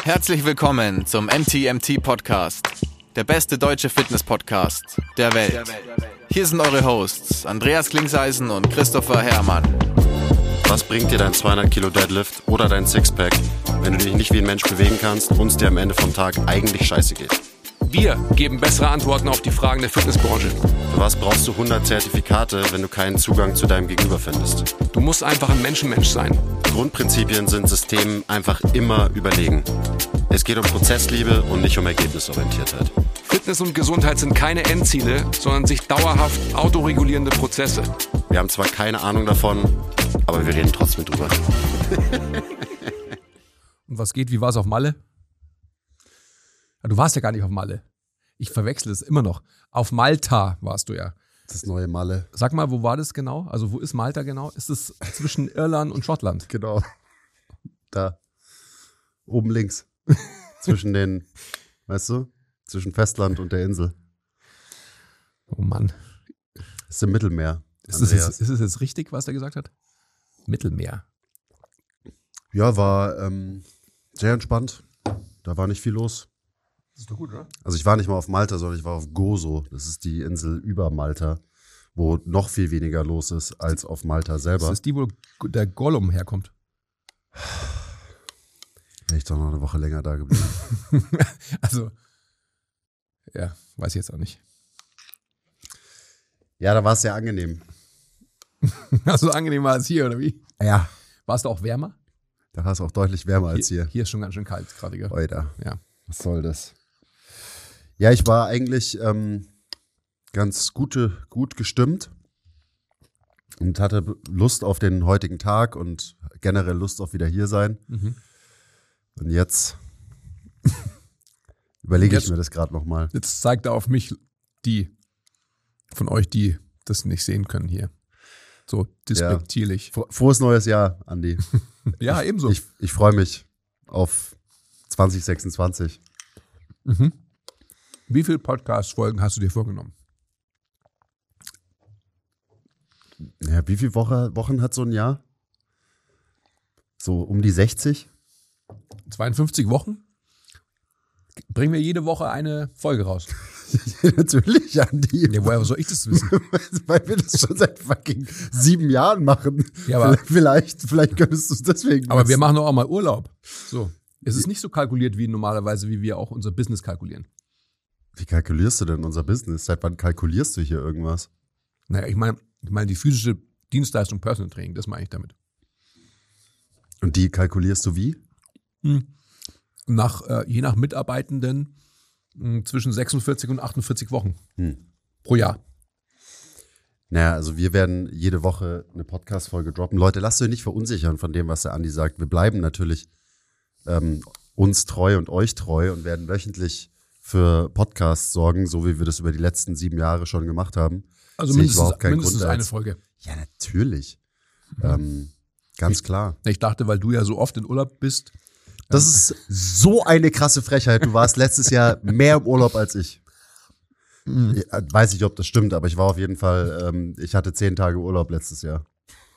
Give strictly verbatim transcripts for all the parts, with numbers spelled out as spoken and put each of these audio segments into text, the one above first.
Herzlich willkommen zum M T M T Podcast, der beste deutsche Fitness-Podcast der Welt. Hier sind eure Hosts Andreas Klingseisen und Christopher Herrmann. Was bringt dir dein zweihundert Kilo Deadlift oder dein Sixpack, wenn du dich nicht wie ein Mensch bewegen kannst und es dir am Ende vom Tag eigentlich scheiße geht? Wir geben bessere Antworten auf die Fragen der Fitnessbranche. Für was brauchst du hundert Zertifikate, wenn du keinen Zugang zu deinem Gegenüber findest? Du musst einfach ein Menschenmensch sein. Grundprinzipien sind Systemen einfach immer überlegen. Es geht um Prozessliebe und nicht um Ergebnisorientiertheit. Fitness und Gesundheit sind keine Endziele, sondern sich dauerhaft autoregulierende Prozesse. Wir haben zwar keine Ahnung davon, aber wir reden trotzdem drüber. Und was geht, wie war es auf Malle? Ja, du warst ja gar nicht auf Malle. Ich verwechsel es immer noch. Auf Malta warst du ja. Das neue Malle. Sag mal, wo war das genau? Also wo ist Malta genau? Ist es zwischen Irland und Schottland? Genau. Da. Oben links. Zwischen den, weißt du, zwischen Festland und der Insel. Oh Mann. Das ist im Mittelmeer. Ist es, jetzt, ist es jetzt richtig, was er gesagt hat? Mittelmeer. Ja, war ähm, sehr entspannt. Da war nicht viel los. Das ist doch gut, oder? Also ich war nicht mal auf Malta, sondern ich war auf Gozo. Das ist die Insel über Malta, wo noch viel weniger los ist als auf Malta selber. Das ist die, wo der Gollum herkommt. Wäre ich doch noch eine Woche länger da geblieben. Also, ja, weiß ich jetzt auch nicht. Ja, da war es sehr angenehm. Also angenehmer als hier, oder wie? Ja. Warst du auch wärmer? Da war es auch deutlich wärmer als hier. Hier ist schon ganz schön kalt gerade, gell? Alter. Ja. Was soll das? Ja, ich war eigentlich ähm, ganz gute, gut gestimmt und hatte Lust auf den heutigen Tag und generell Lust auf wieder hier sein. Mhm. Und jetzt überlege jetzt, ich mir das gerade nochmal. Jetzt zeigt er auf mich, die von euch, die das nicht sehen können hier. So despektierlich. Ja. Frohes neues Jahr, Andi. Ja, ebenso. Ich, ich freue mich auf zwanzig sechsundzwanzig. Mhm. Wie viele Podcast-Folgen hast du dir vorgenommen? Ja, wie viele Woche, Wochen hat so ein Jahr? So um die sechzig? zweiundfünfzig Wochen? Bringen wir jede Woche eine Folge raus. Natürlich, Andi. Ja, woher soll ich das wissen? Weil wir das schon seit fucking sieben Jahren machen. Ja, aber vielleicht, vielleicht könntest du es deswegen Aber wissen. wir machen doch auch mal Urlaub. So. Es ist nicht so kalkuliert wie normalerweise, wie wir auch unser Business kalkulieren. Wie kalkulierst du denn unser Business? Seit wann kalkulierst du hier irgendwas? Naja, ich meine, ich meine die physische Dienstleistung Personal Training, das meine ich damit. Und die kalkulierst du wie? Hm. Nach, äh, je nach Mitarbeitenden mh, zwischen sechsundvierzig und achtundvierzig Wochen Hm. pro Jahr. Naja, also wir werden jede Woche eine Podcast-Folge droppen. Leute, lasst euch nicht verunsichern von dem, was der Andi sagt. Wir bleiben natürlich ähm, uns treu und euch treu und werden wöchentlich für Podcasts sorgen, so wie wir das über die letzten sieben Jahre schon gemacht haben. Also Sehe ich mindestens, überhaupt keinen mindestens Grund, eine als- Folge. Ja, natürlich. Ähm, ganz klar. Ich dachte, weil du ja so oft in Urlaub bist. Das ist so eine krasse Frechheit. Du warst letztes Jahr mehr im Urlaub als ich. Mhm. Ja, weiß nicht, ob das stimmt, aber ich war auf jeden Fall, ähm, ich hatte zehn Tage Urlaub letztes Jahr.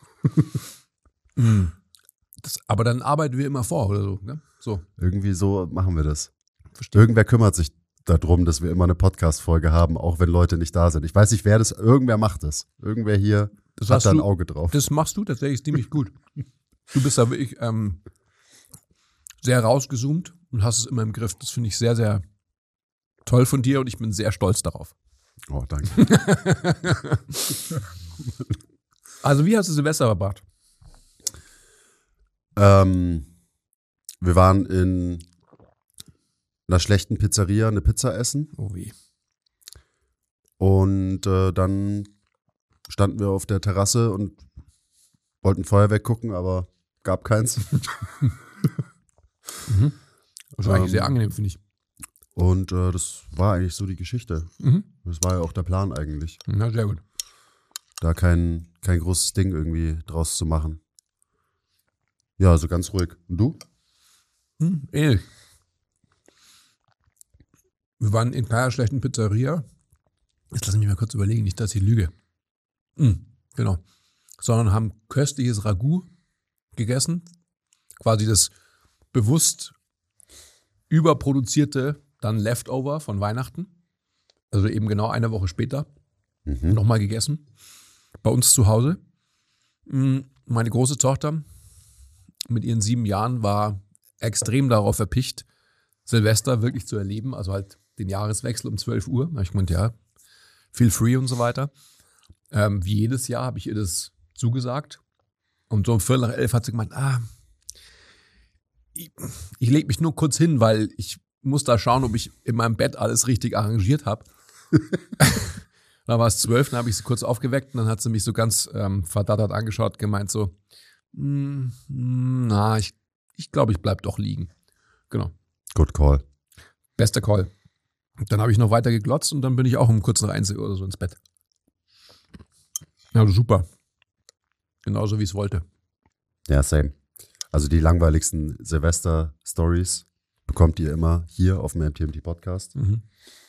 Das, aber dann arbeiten wir immer vor oder so. Ne? So. Irgendwie so machen wir das. Verstehe. Irgendwer kümmert sich darum, dass wir immer eine Podcast-Folge haben, auch wenn Leute nicht da sind. Ich weiß nicht, wer das, irgendwer macht das. Irgendwer hier Das hat hast da ein du- Auge drauf. Das machst du tatsächlich ziemlich gut. Du bist da wirklich ähm, sehr rausgezoomt und hast es immer im Griff. Das finde ich sehr, sehr toll von dir und ich bin sehr stolz darauf. Oh, danke. Also wie hast du Silvester verbracht? ähm, wir waren in einer schlechten Pizzeria eine Pizza essen. Oh wie. Und äh, dann standen wir auf der Terrasse und wollten Feuerwerk gucken, aber gab keins. Das war eigentlich Ähm, sehr angenehm, finde ich. Und äh, das war eigentlich so die Geschichte. Mhm. Das war ja auch der Plan eigentlich. Na, sehr gut. Da kein, kein großes Ding irgendwie draus zu machen. Ja, also ganz ruhig. Und du? Hm, ähnlich. Wir waren in keiner schlechten Pizzeria. Jetzt lass mich mal kurz überlegen, nicht, dass ich lüge. Hm, genau. Sondern haben köstliches Ragout gegessen. Quasi das bewusst überproduzierte dann Leftover von Weihnachten. Also eben genau eine Woche später. Mhm. Nochmal gegessen. Bei uns zu Hause. Meine große Tochter mit ihren sieben Jahren war extrem darauf verpicht, Silvester wirklich zu erleben. Also halt den Jahreswechsel um zwölf Uhr. Da habe ich gemeint, ja, feel free und so weiter. Ähm, wie jedes Jahr habe ich ihr das zugesagt. Und so um Viertel nach elf hat sie gemeint, ah, ich, ich lege mich nur kurz hin, weil ich muss da schauen, ob ich in meinem Bett alles richtig arrangiert habe. Dann war es zwölf, dann habe ich sie kurz aufgeweckt und dann hat sie mich so ganz ähm, verdattert angeschaut, gemeint so, mm, na, ich, ich glaube, ich bleib doch liegen. Genau. Good call. Bester Call. Dann habe ich noch weiter geglotzt und dann bin ich auch um kurz nach eins oder so ins Bett. Ja, super. Genauso wie es wollte. Ja, same. Also die langweiligsten Silvester-Stories bekommt ihr immer hier auf dem M T M T-Podcast. Mhm.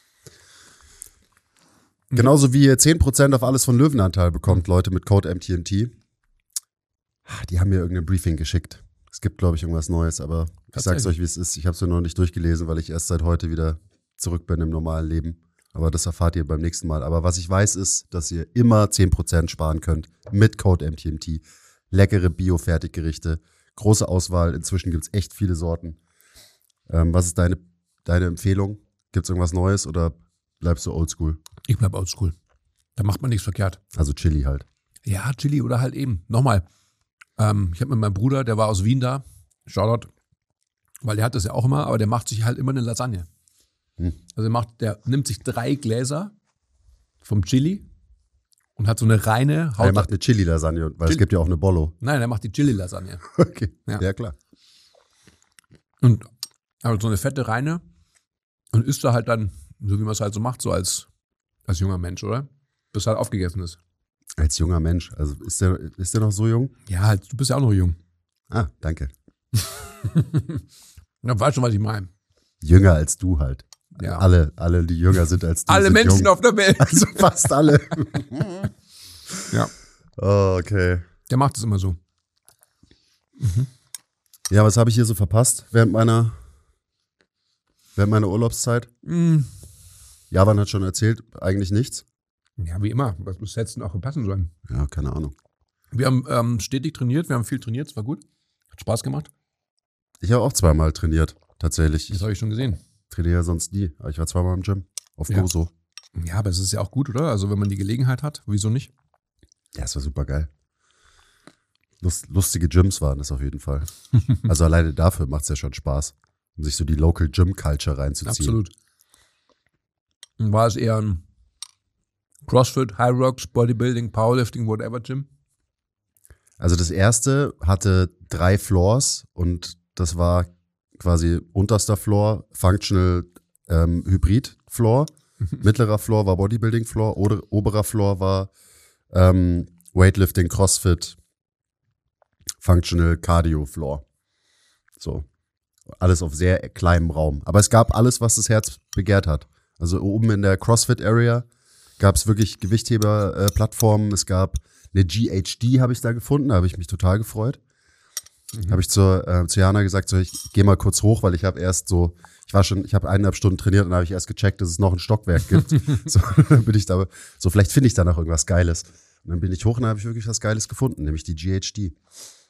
Genauso wie ihr zehn Prozent auf alles von Löwenanteil bekommt, Leute, mit Code M T M T. Die haben mir irgendein Briefing geschickt. Es gibt, glaube ich, irgendwas Neues, aber ich sag's euch, wie es ist. Ich habe es mir noch nicht durchgelesen, weil ich erst seit heute wieder zurück bin im normalen Leben. Aber das erfahrt ihr beim nächsten Mal. Aber was ich weiß, ist, dass ihr immer zehn Prozent sparen könnt mit Code M T M T. Leckere Bio-Fertiggerichte, große Auswahl. Inzwischen gibt's echt viele Sorten. Ähm, was ist deine, deine Empfehlung? Gibt's irgendwas Neues oder bleibst du oldschool? Ich bleib oldschool. Da macht man nichts verkehrt. Also Chili halt. Ja, Chili oder halt eben. Nochmal. Ähm, ich habe mit meinem Bruder, der war aus Wien da, Shoutout, weil der hat das ja auch immer, aber der macht sich halt immer eine Lasagne. Hm. Also der, macht, der nimmt sich drei Gläser vom Chili und hat so eine reine Haut. Er macht eine Chili-Lasagne, weil Chili. es gibt ja auch eine Bollo. Nein, er macht die Chili-Lasagne. Okay, Ja. ja, klar. Und aber so eine fette reine und isst da halt dann, so wie man es halt so macht, so als, als junger Mensch, oder? Bis halt aufgegessen ist. Als junger Mensch, also ist der, ist der noch so jung? Ja, halt, du bist ja auch noch jung. Ah, danke. Ja, weißt schon, was ich meine. Jünger als du halt. Ja. Alle, alle, die jünger sind als du. Alle sind Menschen jung. auf der Welt. Also fast alle. Ja. Oh, okay. Der macht es immer so. Ja, was habe ich hier so verpasst während meiner, während meiner Urlaubszeit? Mm. Javan hat schon erzählt, eigentlich nichts. Ja, wie immer. Was muss jetzt noch passen sollen? Ja, keine Ahnung. Wir haben ähm, stetig trainiert, wir haben viel trainiert, es war gut. Hat Spaß gemacht. Ich habe auch zweimal trainiert, tatsächlich. Das Ich habe ich schon gesehen. trainiere ja sonst nie, aber ich war zweimal im Gym. Auf Ja. Gozo. Ja, aber es ist ja auch gut, oder? Also wenn man die Gelegenheit hat, wieso nicht? Ja, es war super geil. Lust, lustige Gyms waren das auf jeden Fall. Also alleine dafür macht es ja schon Spaß, um sich so die Local Gym Culture reinzuziehen. Absolut. Und war es eher ein CrossFit, High Rocks, Bodybuilding, Powerlifting, whatever Gym? Also das erste hatte drei Floors und das war quasi unterster Floor Functional ähm, Hybrid Floor, mittlerer Floor war Bodybuilding Floor, oder oberer Floor war ähm, Weightlifting, CrossFit, Functional Cardio Floor. So. Alles auf sehr kleinem Raum. Aber es gab alles, was das Herz begehrt hat. Also oben in der CrossFit Area gab es wirklich Gewichtheber-Plattformen. Es gab eine G H D, habe ich da gefunden. Da habe ich mich total gefreut. Mhm. Habe ich zur, äh, zu Jana gesagt, so, ich gehe mal kurz hoch, weil ich habe erst so, ich war schon, ich habe eineinhalb Stunden trainiert und habe ich erst gecheckt, dass es noch ein Stockwerk gibt. So, dann bin ich da, so vielleicht finde ich da noch irgendwas Geiles. Und dann bin ich hoch und dann habe ich wirklich was Geiles gefunden, nämlich die G H D.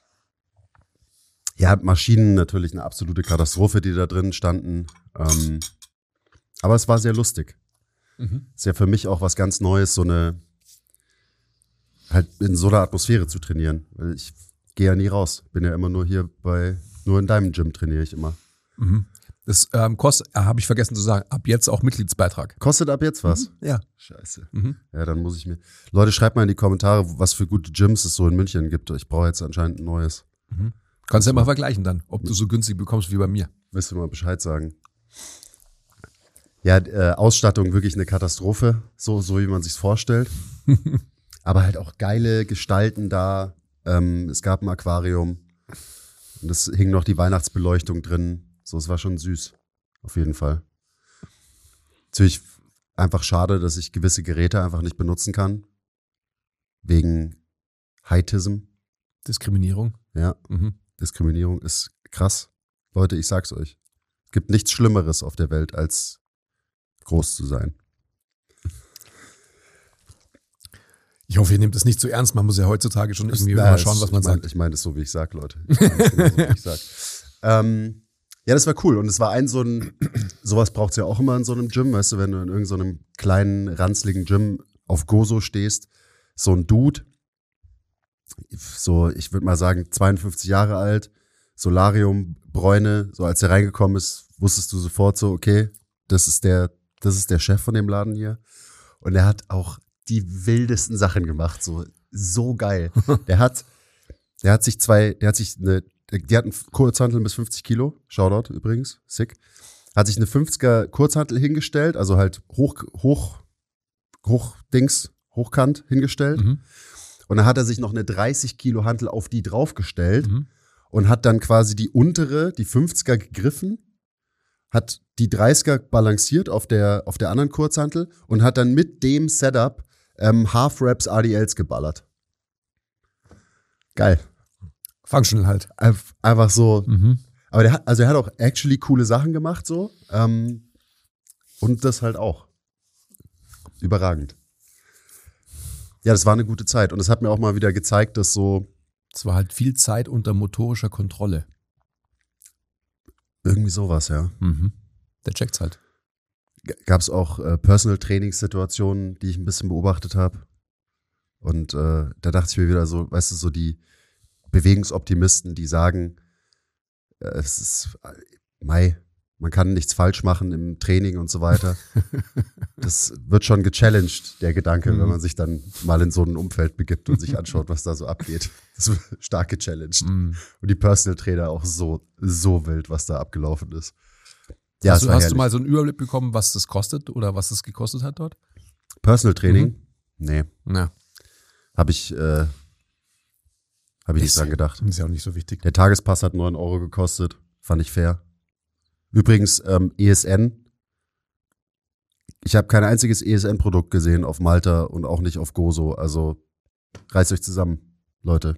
Ja, Maschinen natürlich eine absolute Katastrophe, die da drin standen. Ähm, aber es war sehr lustig. Mhm. Ist ja für mich auch was ganz Neues, so eine, halt in so einer Atmosphäre zu trainieren. Weil ich gehe ja nie raus. Bin ja immer nur hier bei, nur in deinem Gym trainiere ich immer. Mhm. Das ähm, kostet, äh, habe ich vergessen zu sagen, ab jetzt auch Mitgliedsbeitrag. Kostet ab jetzt was? Ja. Scheiße. Mhm. Ja, dann muss ich mir. Leute, schreibt mal in die Kommentare, was für gute Gyms es so in München gibt. Ich brauche jetzt anscheinend ein neues. Mhm. Kannst ja mal vergleichen dann, ob du so günstig bekommst wie bei mir. Willst du mal Bescheid sagen? Ja, äh, Ausstattung wirklich eine Katastrophe, so, so wie man sich's vorstellt. Aber halt auch geile Gestalten da. Ähm, es gab ein Aquarium und es hing noch die Weihnachtsbeleuchtung drin. So, es war schon süß, auf jeden Fall. Natürlich einfach schade, dass ich gewisse Geräte einfach nicht benutzen kann. Wegen Heightism. Diskriminierung. Ja, Mhm. Diskriminierung ist krass. Leute, ich sag's euch. Es gibt nichts Schlimmeres auf der Welt, als groß zu sein. Ich hoffe, ihr nehmt es nicht zu ernst. Man muss ja heutzutage schon irgendwie Na, mal schauen, was man ich mein, sagt. Ich meine es so, wie ich sag, Leute. Ich meine es genau so, wie ich sag. Ähm, ja, das war cool. Und es war ein so ein, sowas braucht's ja auch immer in so einem Gym, weißt du, wenn du in irgendeinem so kleinen, ranzligen Gym auf Gozo stehst, so ein Dude, so, ich würde mal sagen, zweiundfünfzig Jahre alt, Solarium, Bräune, so als er reingekommen ist, wusstest du sofort so, okay, das ist der, das ist der Chef von dem Laden hier. Und er hat auch die wildesten Sachen gemacht, so, so geil. Der hat, der hat sich zwei, der hat sich eine, die hatten Kurzhanteln bis fünfzig Kilo, Shoutout übrigens, sick. Hat sich eine fünfziger Kurzhantel hingestellt, also halt hoch, hoch, hoch Dings, hochkant hingestellt. Mhm. Und dann hat er sich noch eine dreißig Kilo Hantel auf die draufgestellt Mhm. und hat dann quasi die untere, die fünfziger gegriffen, hat die dreißiger balanciert auf der, auf der anderen Kurzhantel und hat dann mit dem Setup ähm, Half-Reps A D Ls geballert. Geil. Functional halt. Einf- Einfach so. Mhm. Aber der hat, also er hat auch actually coole Sachen gemacht, so. Ähm, und das halt auch. Überragend. Ja, das war eine gute Zeit. Und es hat mir auch mal wieder gezeigt, dass so Es war halt viel Zeit unter motorischer Kontrolle. irgendwie sowas, ja. Mhm. Der checkt's halt. Gab es auch äh, Personal-Training-Situationen, die ich ein bisschen beobachtet habe. Und äh, da dachte ich mir wieder so, weißt du, so die Bewegungsoptimisten, die sagen, äh, es ist äh, Mai, man kann nichts falsch machen im Training und so weiter. Das wird schon gechallenged, der Gedanke, Mhm. wenn man sich dann mal in so ein Umfeld begibt und sich anschaut, was da so abgeht. Das wird stark gechallenged. Mhm. Und die Personal Trainer auch so, so wild, was da abgelaufen ist. Ja, hast es du, war hast du herrlich. mal so einen Überblick bekommen, was das kostet oder was es gekostet hat dort? Personal Training? Mhm. Nee, Ja, habe ich, äh, hab ich nicht Ist- dran gedacht. ist ja auch nicht so wichtig. Der Tagespass hat neun Euro gekostet. Fand ich fair. Übrigens, ähm, E S N. Ich habe kein einziges E S N-Produkt gesehen auf Malta und auch nicht auf Gozo. Also reißt euch zusammen, Leute.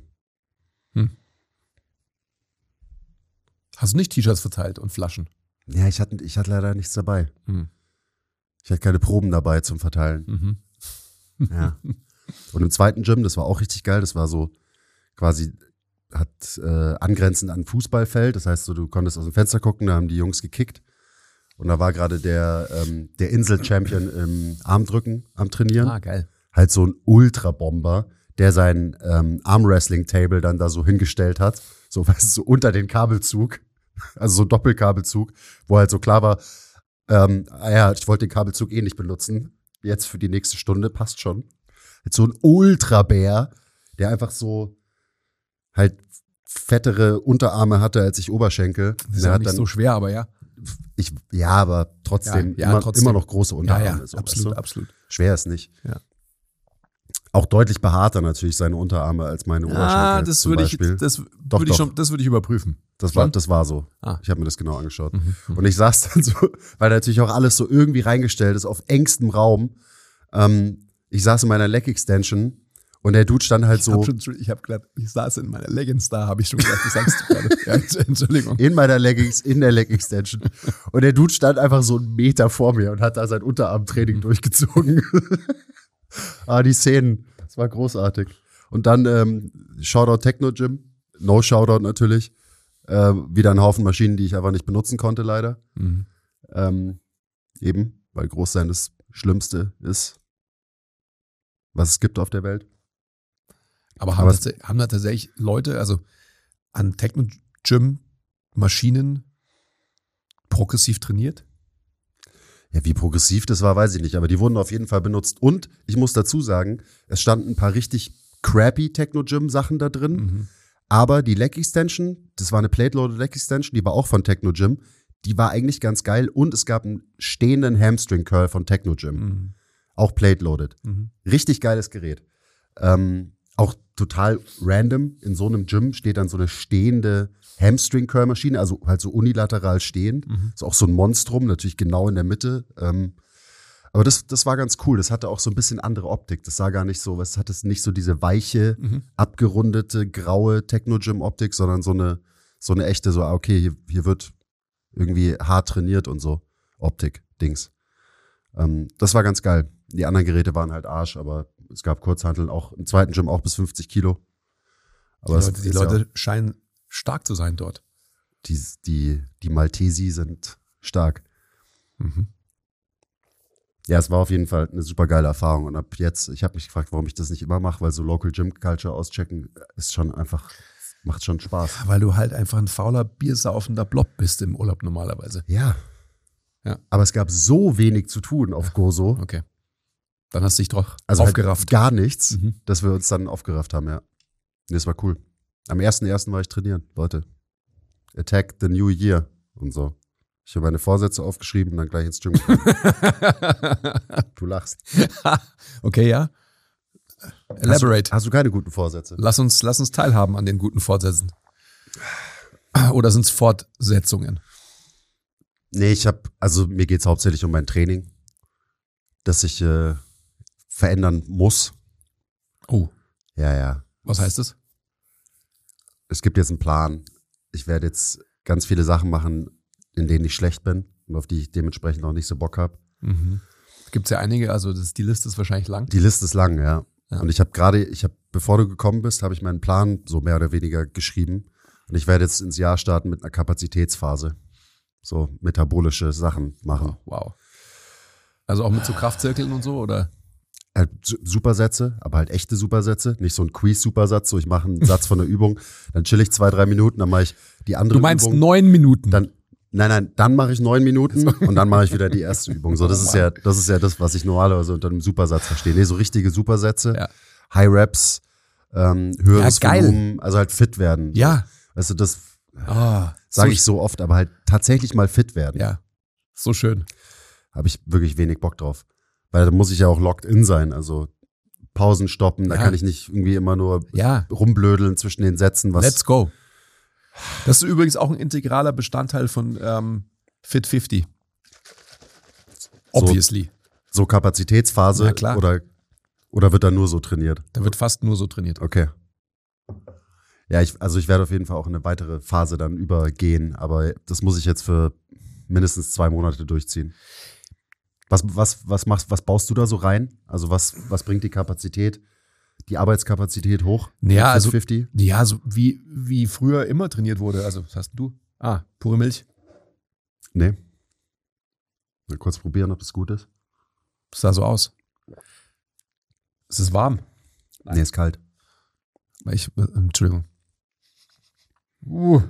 Hast du nicht T-Shirts verteilt und Flaschen? Ja, ich hatte, ich hatte leider nichts dabei. Mhm. Ich hatte keine Proben dabei zum Verteilen. Mhm. Ja. Und im zweiten Gym, das war auch richtig geil. Das war so quasi, hat äh, angrenzend an ein Fußballfeld. Das heißt, so, du konntest aus dem Fenster gucken, da haben die Jungs gekickt. Und da war gerade der, ähm, der Insel-Champion im Armdrücken am Trainieren. Ah, geil. Halt so ein Ultra-Bomber, der sein ähm, Armwrestling-Table dann da so hingestellt hat. So, weißt du, so unter den Kabelzug. Also so ein Doppelkabelzug, wo halt so klar war, ähm, ah ja, ich wollte den Kabelzug eh nicht benutzen. Jetzt für die nächste Stunde, passt schon. Halt so ein Ultra-Bär, der einfach so halt fettere Unterarme hatte als ich Oberschenkel. Das ist Der ja hat nicht dann, so schwer, aber ja. ich, ja, aber trotzdem, Ja, ja, immer, trotzdem. immer noch große Ja, Unterarme. ja, so, absolut, weißt du? absolut. Schwer ist nicht. Ja. Auch deutlich behaarter natürlich seine Unterarme als meine Oberschenkel. Ah, das zum würde ich, Beispiel. das Doch, würde ich doch. schon, das würde ich überprüfen. Das war, Schon? das war so. Ah. Ich habe mir das genau angeschaut. Mhm. Und ich saß dann so, weil natürlich auch alles so irgendwie reingestellt ist, auf engstem Raum. Ähm, ich saß in meiner Leg-Extension und der Dude stand halt Ich so habe schon, ich habe gerade, ich saß in meiner Leggings da, habe ich schon gesagt, das sagst du gerade. Ja, Entschuldigung. in meiner Leggings, in der Leg-Extension. Und der Dude stand einfach so einen Meter vor mir und hat da sein Unterarmtraining Mhm. durchgezogen. Ah, die Szenen, das war großartig. Und dann ähm, Shoutout Techno Gym, no Shoutout natürlich. Äh, wieder ein Haufen Maschinen, die ich einfach nicht benutzen konnte, leider. Mhm. Ähm, eben, weil Großsein das Schlimmste ist, was es gibt auf der Welt. Aber haben, Aber das, haben da tatsächlich Leute, also an Techno-Gym-Maschinen progressiv trainiert? Ja, wie progressiv das war, weiß ich nicht, aber die wurden auf jeden Fall benutzt. Und ich muss dazu sagen, es standen ein paar richtig crappy Techno-Gym-Sachen da drin, Mhm. aber die Leg-Extension, das war eine Plate-Loaded Leg-Extension, die war auch von Techno-Gym, die war eigentlich ganz geil und es gab einen stehenden Hamstring-Curl von Techno-Gym, Mhm. auch Plate-Loaded. Mhm. Richtig geiles Gerät. Ähm, auch total random. In so einem Gym steht dann so eine stehende Hamstring-Curl-Maschine, also halt so unilateral stehend. Mhm. Ist auch so ein Monstrum, natürlich genau in der Mitte. Ähm, aber das, das war ganz cool. Das hatte auch so ein bisschen andere Optik. Das sah gar nicht so, es hatte nicht so diese weiche, Mhm. abgerundete, graue Techno-Gym-Optik, sondern so eine, so eine echte, so, ah, okay, hier, hier wird irgendwie hart trainiert und so. Optik, Dings. Ähm, das war ganz geil. Die anderen Geräte waren halt Arsch, aber es gab Kurzhanteln, auch im zweiten Gym auch bis fünfzig Kilo. Aber die Leute, die Leute ja scheinen stark zu sein dort. Die, die, die Maltesi sind stark. Mhm. Ja, es war auf jeden Fall eine super geile Erfahrung. Und ab jetzt, ich habe mich gefragt, warum ich das nicht immer mache, weil so Local Gym Culture auschecken ist schon einfach, macht schon Spaß. Weil du halt einfach ein fauler, biersaufender Blob bist im Urlaub normalerweise. Ja. Ja. Aber es gab so wenig zu tun auf Gozo. Okay. Dann hast du dich doch also aufgerafft. Halt gar nichts, Mhm. dass wir uns dann aufgerafft haben, ja. Nee, das war cool. Am ersten ersten war ich trainieren, Leute. Attack the New Year und so. Ich habe meine Vorsätze aufgeschrieben und dann gleich ins Gym gekommen. Du lachst. Okay, ja. Elaborate. Hast du, hast du keine guten Vorsätze? Lass uns, lass uns teilhaben an den guten Vorsätzen. Oder sind es Fortsetzungen? Nee, ich habe, also mir geht's hauptsächlich um mein Training, das ich äh, verändern muss. Oh, Ja, ja. was heißt das? Es gibt jetzt einen Plan. Ich werde jetzt ganz viele Sachen machen, in denen ich schlecht bin und auf die ich dementsprechend auch nicht so Bock habe. Mhm. Gibt es ja einige, also das, die Liste ist wahrscheinlich lang. Die Liste ist lang, ja. Ja. Und ich habe gerade, ich habe, bevor du gekommen bist, habe ich meinen Plan so mehr oder weniger geschrieben. Und ich werde jetzt ins Jahr starten mit einer Kapazitätsphase. So metabolische Sachen machen. Wow. Also auch mit so Kraftzirkeln und so, oder? Halt Su- Supersätze, aber halt echte Supersätze. Nicht so ein Quiz-Supersatz, so ich mache einen Satz von der Übung, dann chill ich zwei, drei Minuten, dann mache ich die andere Du meinst Übung. neun Minuten? Dann, nein, nein, dann mache ich neun Minuten und dann mache ich wieder die erste Übung. So, das ist ja, das ist ja das, was ich normalerweise unter einem Supersatz verstehe. Nee, so richtige Supersätze, Ja. High Reps, ähm, höheres Ja, geil. Volumen, also halt fit werden. Ja. Weißt du, das Ah, sage so ich so oft, aber halt tatsächlich mal fit werden. Ja, so schön. Habe ich wirklich wenig Bock drauf. Weil da muss ich ja auch locked in sein, also Pausen stoppen, da Ja. kann ich nicht irgendwie immer nur Ja, rumblödeln zwischen den Sätzen, was let's go. Das ist übrigens auch ein integraler Bestandteil von ähm, Fit fünfzig. Obviously. so Kapazitätsphase Na klar. oder oder wird da nur so trainiert? Da wird fast nur so trainiert. Okay. Ja, ich, also ich werde auf jeden Fall auch in eine weitere Phase dann übergehen, aber das muss ich jetzt für mindestens zwei Monate durchziehen. Was, was, was machst, was baust du da so rein? Also was, was bringt die Kapazität, die Arbeitskapazität hoch? Ja, Fit also, fünfzig? ja, so wie, wie früher immer trainiert wurde. Also, was hast du? Ah, pure Milch. Nee. Mal kurz probieren, ob das gut ist. Das sah so aus. Es ist warm. Nein. Nee, ist kalt. Ich, äh, Entschuldigung. Uh.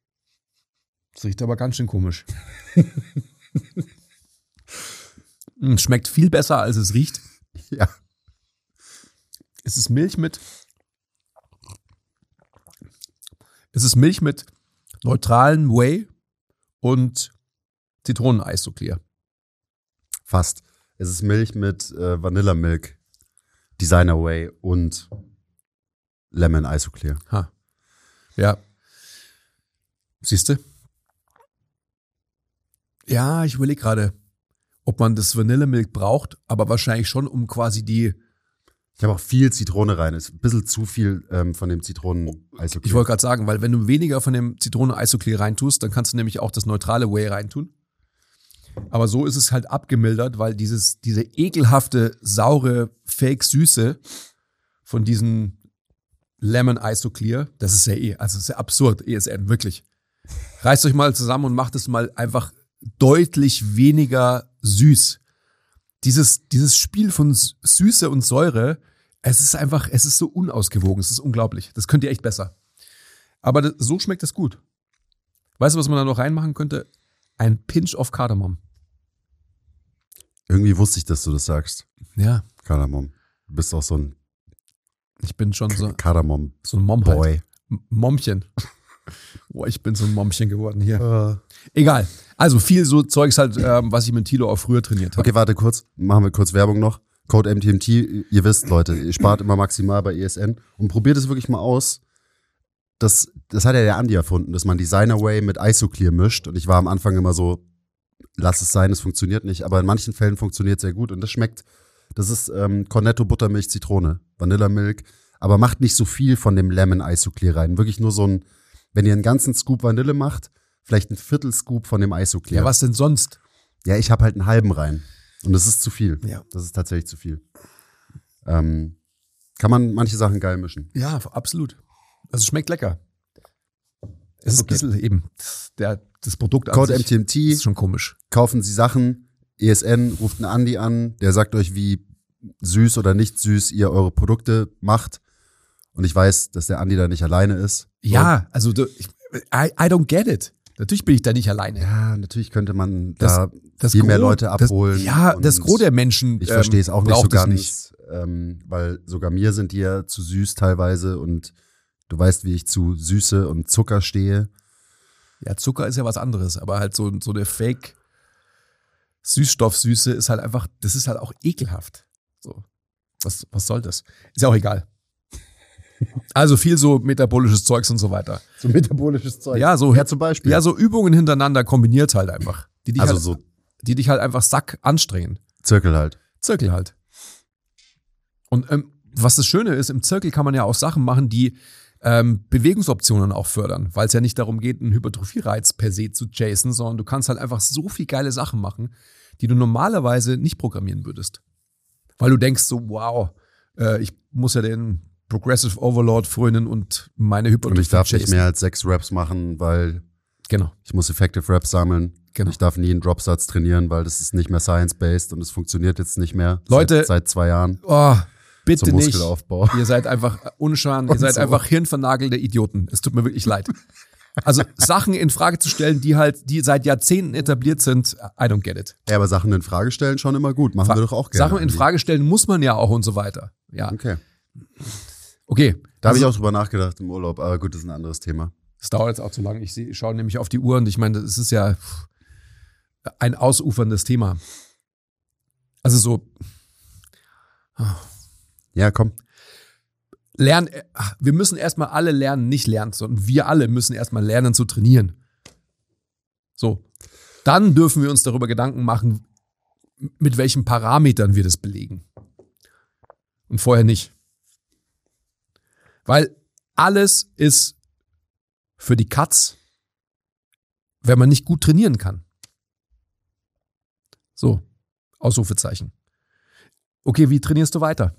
Das riecht aber ganz schön komisch. Mm, Schmeckt viel besser, als es riecht. Ja. Es ist Milch mit. Es ist Milch mit neutralen Whey und Zitroneneis, so clear. Fast. Es ist Milch mit äh, Vanilla Milk, Designer Whey und Lemon Isoclear. Ha. Ja. Siehst du? Ja, ich überlege gerade, ob man das Vanillemilk braucht, aber wahrscheinlich schon, um quasi die. Ich habe auch viel Zitrone rein. Ist ein bisschen zu viel ähm, von dem Zitronen-Isoclear. Ich wollte gerade sagen, weil wenn du weniger von dem Zitrone-Isoclear reintust, dann kannst du nämlich auch das neutrale Whey reintun. Aber so ist es halt abgemildert, weil dieses, diese ekelhafte, saure, Fake-Süße von diesem Lemon Isoclear, das ist ja eh, also das ist ja absurd, E S N, wirklich. Reißt euch mal zusammen und macht es mal einfach deutlich weniger süß. Dieses, dieses Spiel von Süße und Säure, es ist einfach, es ist so unausgewogen, es ist unglaublich. Das könnt ihr echt besser. Aber das, so schmeckt es gut. Weißt du, was man da noch reinmachen könnte? Ein Pinch of Kardamom. Irgendwie wusste ich, dass du das sagst. Ja, Kardamom. Du bist auch so ein ich bin schon so, Kardamom-Boy. so ein Mom halt. M- Mommchen. Boah, ich bin so ein Mommchen geworden hier. Egal. Also viel so Zeugs halt, ähm, was ich mit Thilo auch früher trainiert habe. Okay, warte kurz. Machen wir kurz Werbung noch. Code M T M T. Ihr wisst, Leute, ihr spart immer maximal bei E S N. Und probiert es wirklich mal aus. Das, das hat ja der Andi erfunden, dass man Designer Whey mit Isoclear mischt. Und ich war am Anfang immer so, lass es sein, es funktioniert nicht. Aber in manchen Fällen funktioniert es sehr gut. Und das schmeckt, das ist ähm, Cornetto Buttermilch Zitrone, Vanillamilk. Aber macht nicht so viel von dem Lemon Isoclear rein. Wirklich nur so ein, wenn ihr einen ganzen Scoop Vanille macht, vielleicht ein Viertelscoop von dem Isoclear. Ja, was denn sonst? Ja, ich habe halt einen halben rein. Und das ist zu viel. Ja. Das ist tatsächlich zu viel. Ähm, kann man manche Sachen geil mischen. Ja, absolut. Also es schmeckt lecker. Es ist Okay. ein bisschen eben der, das Produkt an Code sich M T M T, ist schon komisch. kaufen Sie Sachen, E S N, ruft einen Andi an, der sagt euch, wie süß oder nicht süß ihr eure Produkte macht. Und ich weiß, dass der Andi da nicht alleine ist. Ja, also du, ich, I, I don't get it. Natürlich bin ich da nicht alleine. Ja, natürlich könnte man Das- da Das viel mehr Gros- Leute abholen. Das, ja, das und Gros der Menschen Ich ähm, verstehe es auch nicht so braucht es ganz, nicht. Ähm, weil sogar mir sind die ja zu süß teilweise und du weißt, wie ich zu Süße und Zucker stehe. Ja, Zucker ist ja was anderes, aber halt so, so eine Fake Süßstoffsüße ist halt einfach, das ist halt auch ekelhaft. So. Was, was soll das? Ist ja auch egal. Also viel so metabolisches Zeugs und so weiter. So metabolisches Zeug. Ja, so, Ja, zum Beispiel. ja, so Übungen hintereinander kombiniert halt einfach. Die dich, Also halt, so die dich halt einfach sack anstrengen. Zirkel halt. Zirkel halt. Und ähm, was das Schöne ist, im Zirkel kann man ja auch Sachen machen, die ähm, Bewegungsoptionen auch fördern, weil es ja nicht darum geht, einen Hypertrophie-Reiz per se zu chasen, sondern du kannst halt einfach so viel geile Sachen machen, die du normalerweise nicht programmieren würdest. Weil du denkst so, wow, äh, ich muss ja den Progressive Overlord frönen und meine Hypertrophie Und ich darf chasen. nicht mehr als sechs Raps machen, weil Genau. ich muss Effective Raps sammeln. Genau. Ich darf nie einen Dropsatz trainieren, weil das ist nicht mehr science-based und es funktioniert jetzt nicht mehr. Leute- seit, seit zwei Jahren Oh, bitte zum nicht. Muskelaufbau. Ihr seid einfach unscharn, ihr Und seid so. einfach hirnvernagelte Idioten. Es tut mir wirklich leid. Also Sachen in Frage zu stellen, die halt, die seit Jahrzehnten etabliert sind, I don't get it. Ja, aber Sachen in Frage stellen schon immer gut. Machen wir doch auch gerne. Sachen in Andi. Frage stellen muss man ja auch und so weiter. Ja, Okay. okay. Da habe ich Also, auch drüber nachgedacht im Urlaub, aber gut, das ist ein anderes Thema. es dauert jetzt auch zu lange. Ich, seh- ich schaue nämlich auf die Uhr und ich meine, das ist ja ein ausuferndes Thema. Also so, Ja, komm. lernen, wir müssen erstmal alle lernen, nicht lernen, sondern wir alle müssen erstmal lernen zu trainieren. So. Dann dürfen wir uns darüber Gedanken machen, mit welchen Parametern wir das belegen. Und vorher nicht. Weil alles ist für die Katz, wenn man nicht gut trainieren kann. So. Ausrufezeichen. Okay, wie trainierst du weiter?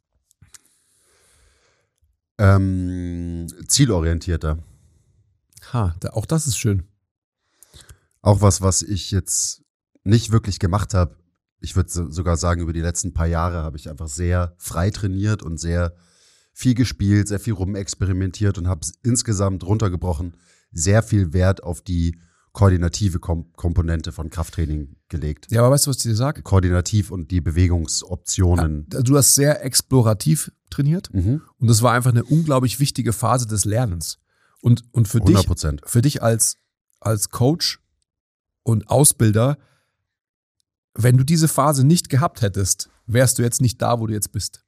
Ähm, zielorientierter. Ha, da, auch das ist schön. Auch was, was ich jetzt nicht wirklich gemacht habe. Ich würde so, sogar sagen, über die letzten paar Jahre habe ich einfach sehr frei trainiert und sehr viel gespielt, sehr viel rumexperimentiert und habe insgesamt runtergebrochen sehr viel Wert auf die koordinative Kom- Komponente von Krafttraining gelegt. Ja, aber weißt du, was ich dir sage? Koordinativ und die Bewegungsoptionen. Du hast sehr explorativ trainiert Mhm. und das war einfach eine unglaublich wichtige Phase des Lernens. Und, und für hundert dich, Prozent. für dich als, als Coach und Ausbilder, wenn du diese Phase nicht gehabt hättest, wärst du jetzt nicht da, wo du jetzt bist.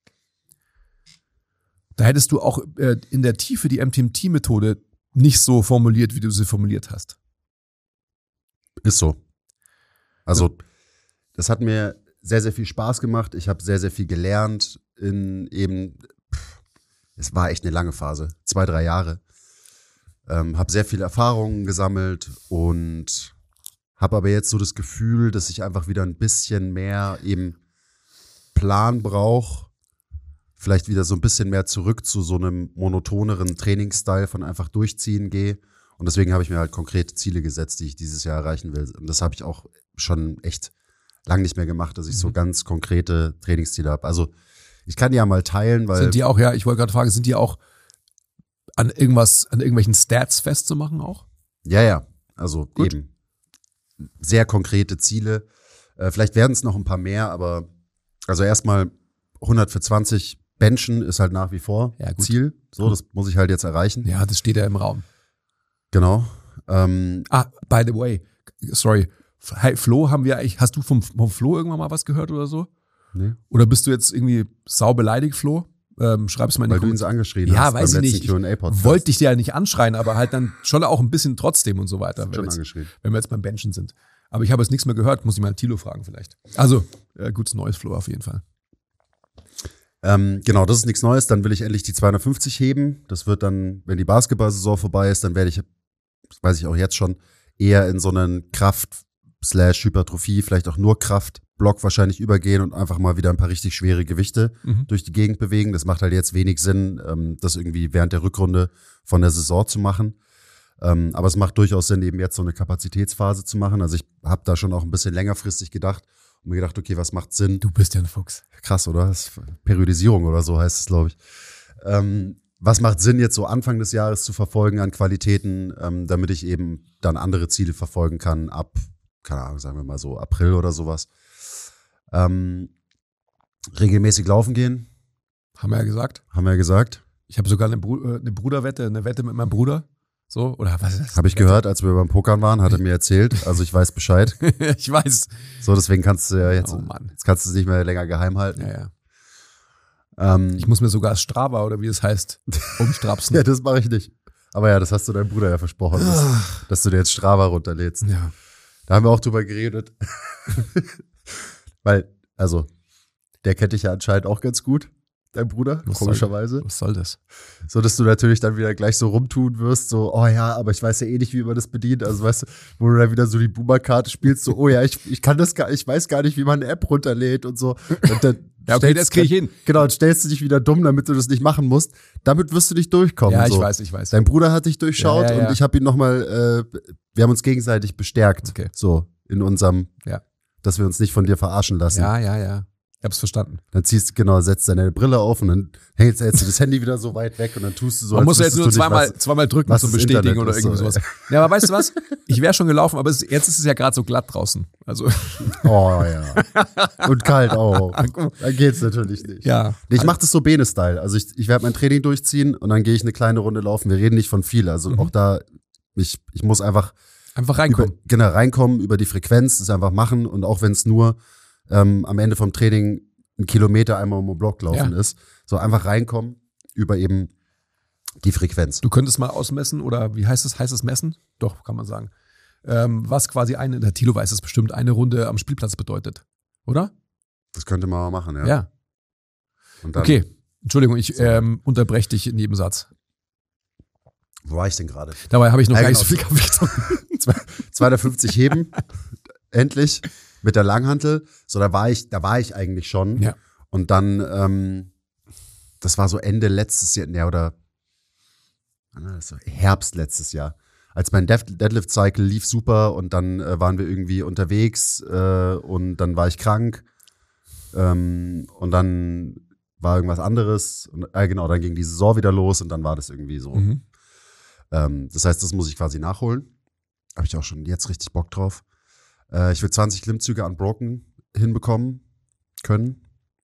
Da hättest du auch äh, in der Tiefe die M T M T-Methode nicht so formuliert, wie du sie formuliert hast. Ist so. Also, das hat mir sehr, sehr viel Spaß gemacht. Ich habe sehr, sehr viel gelernt in eben, pff, es war echt eine lange Phase, zwei, drei Jahre. Ähm, habe sehr viele Erfahrungen gesammelt und habe aber jetzt so das Gefühl, dass ich einfach wieder ein bisschen mehr eben Plan brauche. Vielleicht wieder so ein bisschen mehr zurück zu so einem monotoneren Trainingsstyle von einfach durchziehen gehe. Und deswegen habe ich mir halt konkrete Ziele gesetzt, die ich dieses Jahr erreichen will. Und das habe ich auch schon echt lang nicht mehr gemacht, dass ich so ganz konkrete Trainingsziele habe. Also ich kann die ja mal teilen, weil Sind die auch, ja, ich wollte gerade fragen, sind die auch an irgendwas, an irgendwelchen Stats festzumachen auch? ja, ja, also Gut. eben sehr konkrete Ziele. Äh, vielleicht werden es noch ein paar mehr, aber also erstmal hundert für zwanzig Benchen ist halt nach wie vor Ja, gut. Ziel. So, das muss ich halt jetzt erreichen. Ja, das steht ja im Raum. Genau. Ähm, Ah, by the way, sorry. Hey, Flo, haben wir eigentlich, hast du vom, vom Flo irgendwann mal was gehört oder so? nee, Oder bist du jetzt irgendwie sau beleidigt, Flo? Ähm, schreib's mal in die weil du ihn Kommentare. so angeschrien Ja, hast weiß beim ich letzten nicht. Q und A-Podcast. Wollte dich ja nicht anschreien, aber halt dann schon auch ein bisschen trotzdem und so weiter, wenn wir, schon jetzt, angeschrien. wenn wir jetzt beim Benchen sind. Aber ich habe jetzt nichts mehr gehört, muss ich mal Thilo fragen vielleicht. Also, äh, gutes neues Flo auf jeden Fall. Ähm, genau, das ist nichts Neues. Dann will ich endlich die zweihundertfünfzig heben. Das wird dann, wenn die Basketball-Saison vorbei ist, dann werde ich, weiß ich auch jetzt schon, eher in so einen Kraft- slash Hypertrophie, vielleicht auch nur Kraftblock wahrscheinlich übergehen und einfach mal wieder ein paar richtig schwere Gewichte Mhm. durch die Gegend bewegen. Das macht halt jetzt wenig Sinn, ähm, das irgendwie während der Rückrunde von der Saison zu machen. Ähm, aber es macht durchaus Sinn, eben jetzt so eine Kapazitätsphase zu machen. Also ich habe da schon auch ein bisschen längerfristig gedacht und mir gedacht, okay, was macht Sinn? Du bist ja ein Fuchs. Krass, oder? Das ist Periodisierung oder so heißt es, glaube ich. Ähm, was macht Sinn, jetzt so Anfang des Jahres zu verfolgen an Qualitäten, ähm, damit ich eben dann andere Ziele verfolgen kann ab, keine Ahnung, sagen wir mal so April oder sowas. Ähm, regelmäßig laufen gehen, Haben wir ja gesagt. haben wir ja gesagt. Ich habe sogar eine, Bru äh, eine Bruderwette, eine Wette mit meinem Bruder. So, oder was ist das? Habe ich gehört, als wir beim Pokern waren, hat er mir erzählt. Also ich weiß Bescheid. Ich weiß. So, deswegen kannst du ja jetzt, Oh Mann. jetzt kannst du es nicht mehr länger geheim halten. Ja, ja. Ähm, Ich muss mir sogar Strava oder wie es heißt, umstrapsen. ja, das mache ich nicht. Aber ja, das hast du deinem Bruder ja versprochen, dass, dass du dir jetzt Strava runterlädst. Ja. Da haben wir auch drüber geredet. Weil, also, der kennt dich ja anscheinend auch ganz gut, dein Bruder, Was soll- komischerweise. Was soll das? So, dass du natürlich dann wieder gleich so rumtun wirst, so, oh ja, aber ich weiß ja eh nicht, wie man das bedient. Also, weißt du, wo du dann wieder so die Boomer-Karte spielst, so, oh ja, ich, ich kann das gar, ich weiß gar nicht, wie man eine App runterlädt und so. Und dann Ja, okay, stellst- das krieg ich hin. Genau, und stellst du dich wieder dumm, damit du das nicht machen musst. Damit wirst du nicht durchkommen. Ja, ich so. weiß, ich weiß. Dein Bruder hat dich durchschaut Ja, ja, ja. und ich habe ihn nochmal, äh, wir haben uns gegenseitig bestärkt. Okay. So, in unserem, Ja. dass wir uns nicht von dir verarschen lassen. Ja, ja, ja. Ich hab's verstanden. Dann ziehst du, genau, setzt deine Brille auf und dann hältst, hältst du das Handy wieder so weit weg und dann tust du so, Man muss ja jetzt wüsstest nur du nicht, zweimal, was- zweimal drücken was zum das Bestätigen Internet oder ist, irgendwie so, sowas. Ja, aber weißt du was? Ich wäre schon gelaufen, aber es, jetzt ist es ja gerade so glatt draußen. Also, Oh ja. Und kalt auch. Dann geht's natürlich nicht. ja. Nee, ich mache das so Bene-Style. Also ich, ich werde mein Training durchziehen und dann gehe ich eine kleine Runde laufen. Wir reden nicht von viel. Also Mhm. auch da, ich, ich muss einfach Einfach über, reinkommen. genau, reinkommen, über die Frequenz, das einfach machen und auch wenn es nur ähm, am Ende vom Training einen Kilometer einmal um den Block laufen Ja. ist, so einfach reinkommen über eben die Frequenz. Du könntest mal ausmessen oder wie heißt es? Heißt es messen? Doch, kann man sagen. Ähm, was quasi eine, der Thilo weiß es bestimmt, eine Runde am Spielplatz bedeutet. Oder? Das könnte man mal machen, ja. Ja. Und dann, Okay. Entschuldigung, ich So. ähm, unterbreche dich in jedem Satz. Wo war ich denn gerade? Dabei habe ich noch Ja, gar nicht so genau. viel Kaffee getrunken. zweihundertfünfzig heben, endlich, mit der Langhantel. So, da war ich, da war ich eigentlich schon. Ja. Und dann, ähm, das war so Ende letztes Jahr, ne, oder wann war das so? Herbst letztes Jahr. Als mein Dead- Deadlift-Cycle lief super und dann äh, waren wir irgendwie unterwegs äh, und dann war ich krank ähm, und dann war irgendwas anderes und äh, genau, dann ging die Saison wieder los und dann war das irgendwie so. Mhm. Ähm, das heißt, das muss ich quasi nachholen. Habe ich auch schon jetzt richtig Bock drauf. Äh, ich will zwanzig Klimmzüge unbroken hinbekommen können.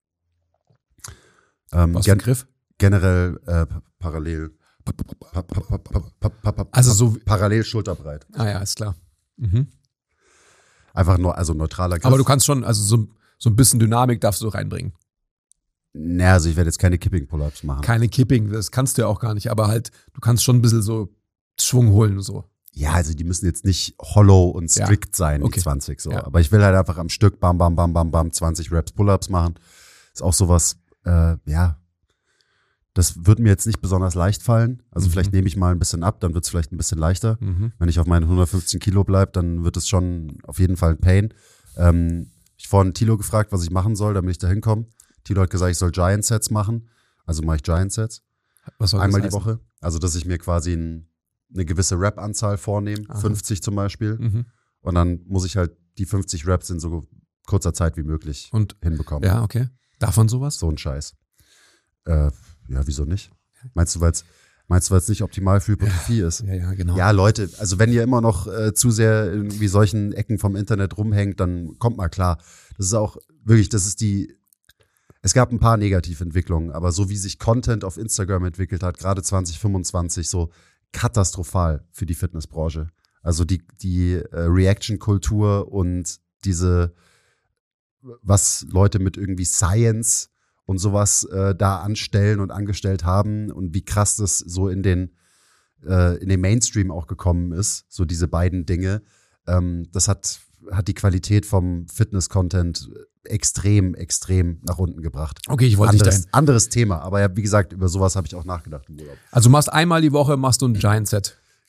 Ähm, Was für ein gen Griff? generell äh, pa- parallel. Pa pa pa pa pa pa pa Also so, parallel schulterbreit. ah ja, ist klar. Mhm. Einfach nur, also neutraler Griff. Aber du kannst schon, also so, so ein bisschen Dynamik darfst du reinbringen. Naja, also ich werde jetzt keine Kipping-Pull-Ups machen. Keine Kipping, das kannst du ja auch gar nicht, aber halt, du kannst schon ein bisschen so Schwung holen und so. Ja, also die müssen jetzt nicht hollow und Ja. strict sein, Okay. die zwanzig so. Ja. Aber ich will halt einfach am Stück bam, bam, bam, bam, bam, zwanzig Reps Pull-Ups machen. Ist auch sowas, äh, ja, das wird mir jetzt nicht besonders leicht fallen. Also Mhm. vielleicht nehme ich mal ein bisschen ab, dann wird es vielleicht ein bisschen leichter. Mhm. Wenn ich auf meinen hundertfünfzehn Kilo bleibe, dann wird es schon auf jeden Fall ein Pain. Ähm, ich vorhin Thilo gefragt, was ich machen soll, damit ich da hinkomme. Thilo hat gesagt, ich soll Giant Sets machen. Also mache ich Giant Sets. Was soll das Einmal die heißen? Woche. Also, dass ich mir quasi ein, eine gewisse Rep-Anzahl vornehme, Aha. fünfzig zum Beispiel. Mhm. Und dann muss ich halt die fünfzig Reps in so kurzer Zeit wie möglich Und, hinbekommen. ja, okay. Darf man sowas? So ein Scheiß. Äh, ja, wieso nicht? Meinst du, weil es meinst du, weil es nicht optimal für Hypertrophie ist? Ja, ja, genau. Ja, Leute, also wenn ihr immer noch äh, zu sehr in irgendwie solchen Ecken vom Internet rumhängt, dann kommt mal klar. Das ist auch wirklich, das ist die, es gab ein paar Negativentwicklungen, aber so wie sich Content auf Instagram entwickelt hat, gerade zwanzig fünfundzwanzig, so katastrophal für die Fitnessbranche. Also die, die äh, Reaction-Kultur und diese, was Leute mit irgendwie Science und sowas äh, da anstellen und angestellt haben und wie krass das so in den äh, in den Mainstream auch gekommen ist, so diese beiden Dinge, ähm, das hat, hat die Qualität vom Fitness-Content extrem, extrem nach unten gebracht. Okay, ich wollte nicht Anderes, dahin. anderes Thema, aber ja, wie gesagt, über sowas habe ich auch nachgedacht im Urlaub. Also du machst einmal die Woche, machst du ein Giant Set.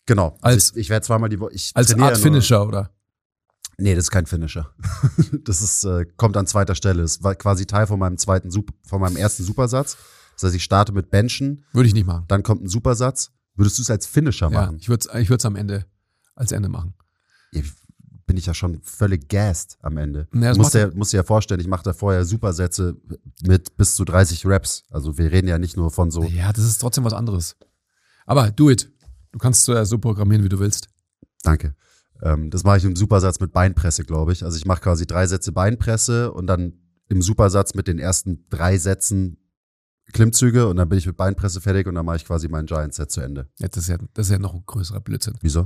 Genau. Als- Also ich ich werde zweimal die Woche. Ich Als trainiere Art nur- Finisher, oder? Nee, das ist kein Finisher. Das ist, äh, kommt an zweiter Stelle. Das war quasi Teil von meinem zweiten, Sup- von meinem ersten Supersatz. Das heißt, ich starte mit Benchen, Würde ich nicht machen. dann kommt ein Supersatz. Würdest du es als Finisher Ja, machen? ich würde es ich würd's am Ende als Ende machen. Ja, bin ich ja schon völlig gassed am Ende. Nee, das Du musst macht- dir, musst dir ja vorstellen, ich mache da vorher Supersätze mit bis zu dreißig Reps. Also wir reden ja nicht nur von so, Ja, das ist trotzdem was anderes. Aber do it. Du kannst es so programmieren, wie du willst. danke. Ähm, das mache ich im Supersatz mit Beinpresse, glaube ich. Also ich mache quasi drei Sätze Beinpresse und dann im Supersatz mit den ersten drei Sätzen Klimmzüge und dann bin ich mit Beinpresse fertig und dann mache ich quasi meinen Giant Set zu Ende. Ja, das, ist ja, das ist ja noch ein größerer Blödsinn. Wieso?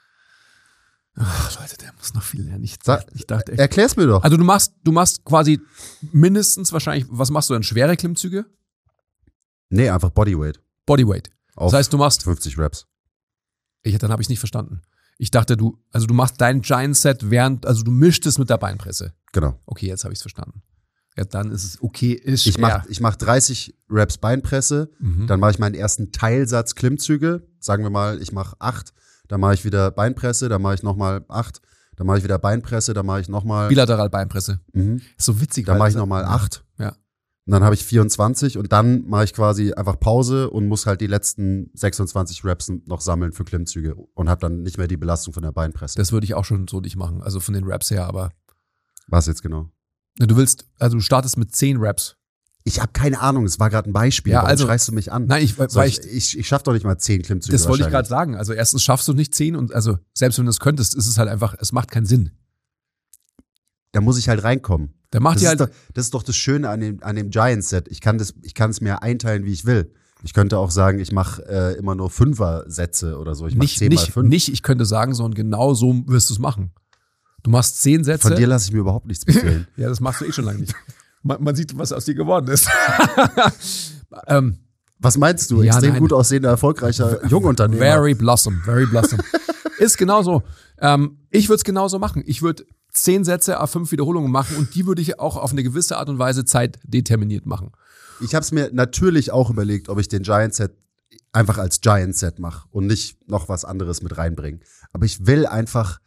Ach, Leute, der muss noch viel lernen. Ich, Sag- ich dachte echt. Erklär's mir doch. Also du machst, du machst quasi mindestens wahrscheinlich, was machst du dann? Schwere Klimmzüge? Nee, einfach Bodyweight. Bodyweight. Auf Das heißt, du machst, fünfzig Reps. ich, dann habe ich es nicht verstanden. Ich dachte, du, also du machst dein Giant Set während, also du mischst es mit der Beinpresse. Genau. Okay, jetzt habe ich es verstanden. Ja, dann ist es okay, ist schwer. Ich mache ich mach dreißig Reps Beinpresse, Mhm. dann mache ich meinen ersten Teilsatz Klimmzüge. Sagen wir mal, ich mache acht, dann mache ich wieder Beinpresse, dann mache ich nochmal acht, dann mache ich wieder Beinpresse, dann mache ich nochmal. Bilateral Beinpresse. Mhm. Ist so witzig. Dann weil mache ich das- nochmal acht. Ja. Und dann habe ich vierundzwanzig und dann mache ich quasi einfach Pause und muss halt die letzten sechsundzwanzig Reps noch sammeln für Klimmzüge und habe dann nicht mehr die Belastung von der Beinpresse. Das würde ich auch schon so nicht machen, also von den Raps her, aber Was jetzt genau? du willst, also du startest mit zehn Raps. Ich habe keine Ahnung, es war gerade ein Beispiel. Ja, Warum also- schreist du mich an? Nein, ich, So, weil ich, ich, ich, ich schaffe doch nicht mal zehn Klimmzüge. das wollte ich gerade wahrscheinlich. sagen. Also erstens schaffst du nicht zehn und also selbst wenn du es könntest, ist es halt einfach, es macht keinen Sinn. Da muss ich halt reinkommen. Da macht Das dir ist, halt, doch, das ist doch das Schöne an dem, an dem Giant-Set. Ich kann das, ich kann es mir einteilen, wie ich will. Ich könnte auch sagen, ich mache äh, immer nur Fünfer-Sätze oder so. Ich mache nicht, zehn mal nicht, fünf. nicht, ich könnte sagen, sondern genau so wirst du es machen. Du machst zehn Sätze. Von dir lasse ich mir überhaupt nichts befehlen. Ja, das machst du eh schon lange nicht. Man, man sieht, was aus dir geworden ist. ähm, Was meinst du? Ja, Extrem nein. gut aussehender, erfolgreicher Jungunternehmer. Very blossom, very blossom. Ist genauso. Ähm, ich würde es genauso machen. Ich würde zehn Sätze auf fünf Wiederholungen machen und die würde ich auch auf eine gewisse Art und Weise zeitdeterminiert machen. Ich habe es mir natürlich auch überlegt, ob ich den Giant-Set einfach als Giant-Set mache und nicht noch was anderes mit reinbringen. Aber ich will einfach,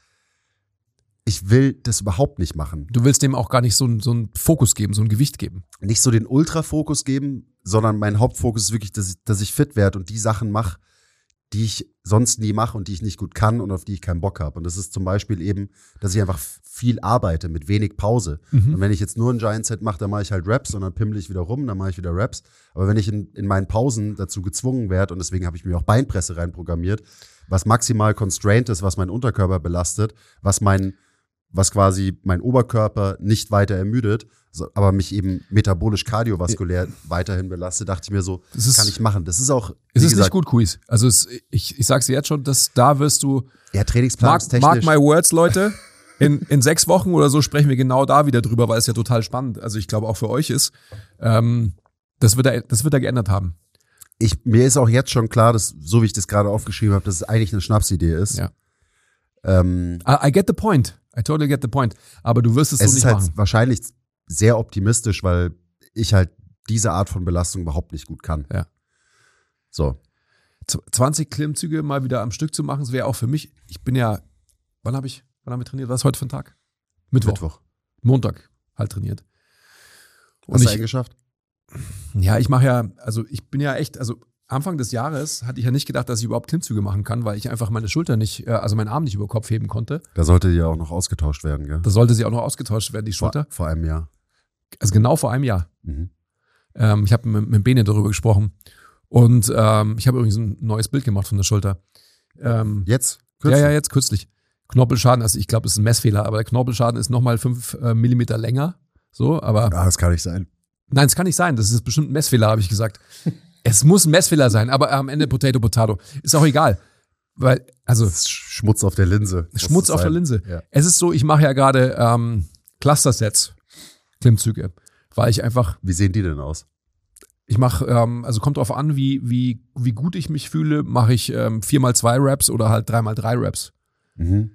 ich will das überhaupt nicht machen. Du willst dem auch gar nicht so, einen- so einen Fokus geben, so ein Gewicht geben. Nicht so den Ultra-Fokus geben, sondern mein Hauptfokus ist wirklich, dass ich, dass ich fit werde und die Sachen mache, die ich sonst nie mache und die ich nicht gut kann und auf die ich keinen Bock habe. Und das ist zum Beispiel eben, dass ich einfach viel arbeite mit wenig Pause. Mhm. Und wenn ich jetzt nur ein Giant-Set mache, dann mache ich halt Raps und dann pimmel ich wieder rum, dann mache ich wieder Raps. Aber wenn ich in, in meinen Pausen dazu gezwungen werde, und deswegen habe ich mir auch Beinpresse reinprogrammiert, was maximal constrained ist, was meinen Unterkörper belastet, was mein was quasi mein Oberkörper nicht weiter ermüdet, so, aber mich eben metabolisch kardiovaskulär weiterhin belastet, dachte ich mir so, Das ist- kann ich machen. Das ist auch, Es wie ist gesagt, nicht gut, Quiz. Also es, ich, ich sag's dir jetzt schon, dass da wirst du, ja, mark, mark trainingsplanstechnisch. my words, Leute, in, in sechs Wochen oder so sprechen wir genau da wieder drüber, weil es ja total spannend, also ich glaube auch für euch ist. Ähm, das wird er, das wird er geändert haben. Ich, mir ist auch jetzt schon klar, dass, so wie ich das gerade aufgeschrieben habe, dass es eigentlich eine Schnapsidee ist. Ja. Ähm, I, I get the point. I totally get the point. Aber du wirst es, es so ist nicht halt machen. wahrscheinlich sehr optimistisch, weil ich halt diese Art von Belastung überhaupt nicht gut kann. Ja. So. Z- zwanzig Klimmzüge mal wieder am Stück zu machen, das wäre auch für mich, ich bin ja, wann habe ich, wann haben wir trainiert? Was ist heute für ein Tag? Mittwoch. Mittwoch. Montag halt trainiert. Und Hast du ich, einen geschafft? ja, ich mache ja, also ich bin ja echt, also Anfang des Jahres hatte ich ja nicht gedacht, dass ich überhaupt Klimmzüge machen kann, weil ich einfach meine Schulter nicht, äh, also meinen Arm nicht über den Kopf heben konnte. Da sollte die ja auch noch ausgetauscht werden, gell? Da sollte sie auch noch ausgetauscht werden, die Schulter. Vor, vor einem Jahr. Also genau vor einem Jahr. Mhm. Ähm, ich habe mit, mit Bene darüber gesprochen. Und ähm, ich habe übrigens ein neues Bild gemacht von der Schulter. Ähm, Jetzt? ja, Kürzlich? ja, jetzt kürzlich. Knorpelschaden, also ich glaube, es ist ein Messfehler, aber der Knorpelschaden ist nochmal fünf äh, Millimeter länger. So, aber Ah, das kann nicht sein. nein, es kann nicht sein. Das ist bestimmt ein Messfehler, habe ich gesagt. Es muss ein Messfehler sein, aber am Ende Potato, Potato. Ist auch egal. Weil, also Das ist Schmutz auf der Linse. Muss Schmutz das auf der sein. Linse. Ja. Es ist so, ich mache ja gerade ähm, Cluster-Sets, Klimmzüge, weil ich einfach, Wie sehen die denn aus? ich mache, ähm, also kommt drauf an, wie, wie, wie gut ich mich fühle, mache ich ähm, vier mal zwei Reps oder halt drei mal drei Reps. Mhm.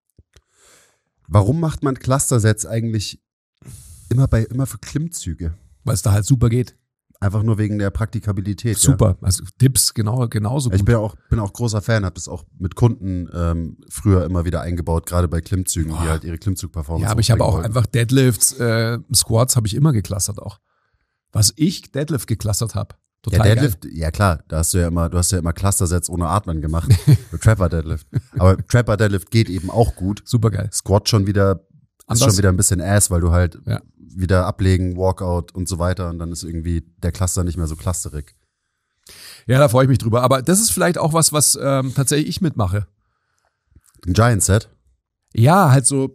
Warum macht man Cluster-Sets eigentlich immer bei immer für Klimmzüge? Weil es da halt super geht. Einfach nur wegen der Praktikabilität. Super, ja. Also Dips genau, genauso gut. Ich bin auch, bin auch großer Fan, habe das auch mit Kunden ähm, früher immer wieder eingebaut, gerade bei Klimmzügen, Boah. die halt ihre Klimmzug-Performance Ja, aber ich habe auch wollten. einfach Deadlifts, äh, Squats habe ich immer geclustert auch. Was ich Deadlift geclustert habe. Total ja, Deadlift, geil. ja klar, da hast du ja immer, du hast ja immer Cluster-Sets ohne Atmen gemacht. Trapper Deadlift. Aber Trapper Deadlift geht eben auch gut. Super geil. Squat schon wieder, Anders. ist schon wieder ein bisschen ass, weil du halt Ja. wieder ablegen, Walkout und so weiter und dann ist irgendwie der Cluster nicht mehr so clusterig. Ja, da freue ich mich drüber. Aber das ist vielleicht auch was, was ähm, tatsächlich ich mitmache. Ein Giant Set? Ja, halt so.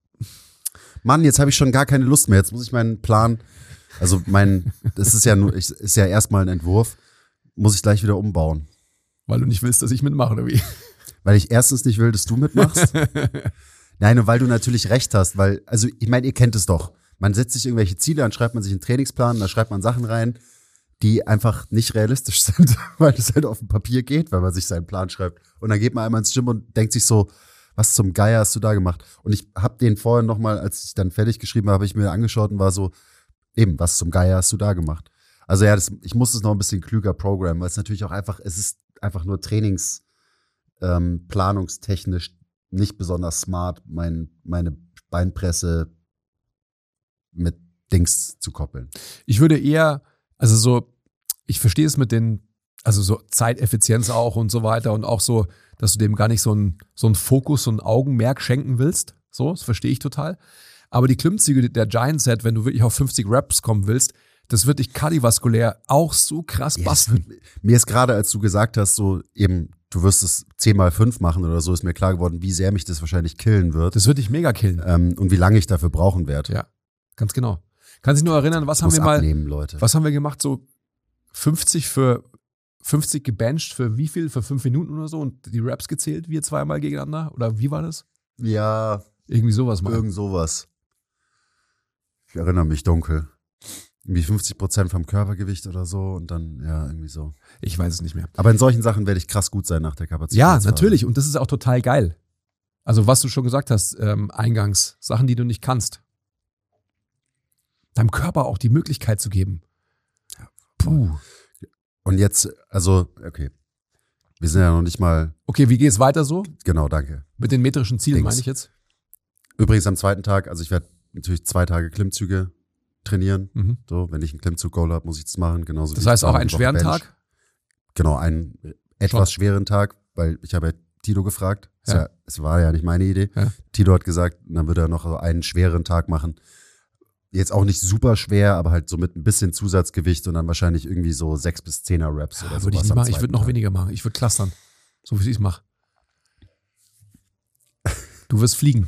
Mann, jetzt habe ich schon gar keine Lust mehr. Jetzt muss ich meinen Plan, also mein, das ist ja nur, ich, ist ja erstmal ein Entwurf, muss ich gleich wieder umbauen. Weil du nicht willst, dass ich mitmache, oder wie? Weil ich erstens nicht will, dass du mitmachst. Nein, und weil du natürlich recht hast, weil, also ich meine, ihr kennt es doch. Man setzt sich irgendwelche Ziele, dann schreibt man sich einen Trainingsplan, da schreibt man Sachen rein, die einfach nicht realistisch sind, weil es halt auf dem Papier geht, wenn man sich seinen Plan schreibt. Und dann geht man einmal ins Gym und denkt sich so, was zum Geier hast du da gemacht? Und ich habe den vorher nochmal, als ich dann fertig geschrieben habe, habe ich mir angeschaut und war so, eben, was zum Geier hast du da gemacht? Also ja, das, ich muss das noch ein bisschen klüger programmen, weil es natürlich auch einfach, es ist einfach nur Trainings, ähm, planungstechnisch nicht besonders smart, mein, meine Beinpresse mit Dings zu koppeln. Ich würde eher, also so, ich verstehe es mit den, also so Zeiteffizienz auch und so weiter und auch so, dass du dem gar nicht so einen so einen Fokus, so ein Augenmerk schenken willst. So, das verstehe ich total. Aber die Klimmzüge der Giant Set, wenn du wirklich auf fünfzig Reps kommen willst, das wird dich kardiovaskulär auch so krass Yes. basten. Mir ist gerade, als du gesagt hast, so eben, du wirst es zehn mal fünf machen oder so, ist mir klar geworden, wie sehr mich das wahrscheinlich killen wird. Das wird dich mega killen. Ähm, und wie lange ich dafür brauchen werde. Ja, ganz genau. Kannst dich nur erinnern, was Ich haben muss wir mal, abnehmen, Leute. was haben wir gemacht? So fünfzig für fünfzig gebencht für wie viel? Für fünf Minuten oder so und die Reps gezählt, wir zweimal gegeneinander? Oder wie war das? Ja, Irgendwie sowas mal. irgend sowas. Ich erinnere mich dunkel. Irgendwie fünfzig Prozent vom Körpergewicht oder so und dann, ja, irgendwie so. Ich weiß es nicht mehr. Aber in solchen Sachen werde ich krass gut sein nach der Kapazität. Ja, natürlich. Und das ist auch total geil. Also was du schon gesagt hast, ähm, eingangs, Sachen, die du nicht kannst. Deinem Körper auch die Möglichkeit zu geben. Puh. Und jetzt, also, okay. Wir sind ja noch nicht mal, Okay, wie geht es weiter so? genau, danke. Mit den metrischen Zielen, Dings. meine ich jetzt? Übrigens am zweiten Tag, also ich werde natürlich zwei Tage Klimmzüge trainieren. Mhm. So, wenn ich einen Klimmzug-Goal habe, muss ich das machen. Genauso Das wie heißt zweimal auch einen die Woche schweren Bench. Tag? Genau, einen etwas Schon. schweren Tag, weil ich habe ja Tito gefragt. Ist Ja. Ja, es war ja nicht meine Idee. Ja. Tito hat gesagt, dann würde er noch so einen schweren Tag machen. Jetzt auch nicht super schwer, aber halt so mit ein bisschen Zusatzgewicht und dann wahrscheinlich irgendwie so sechs bis zehner Reps oder so. Würde ich nicht machen. Ich würde noch weniger machen. Ich würde clustern. So wie ich es mache. Du wirst fliegen.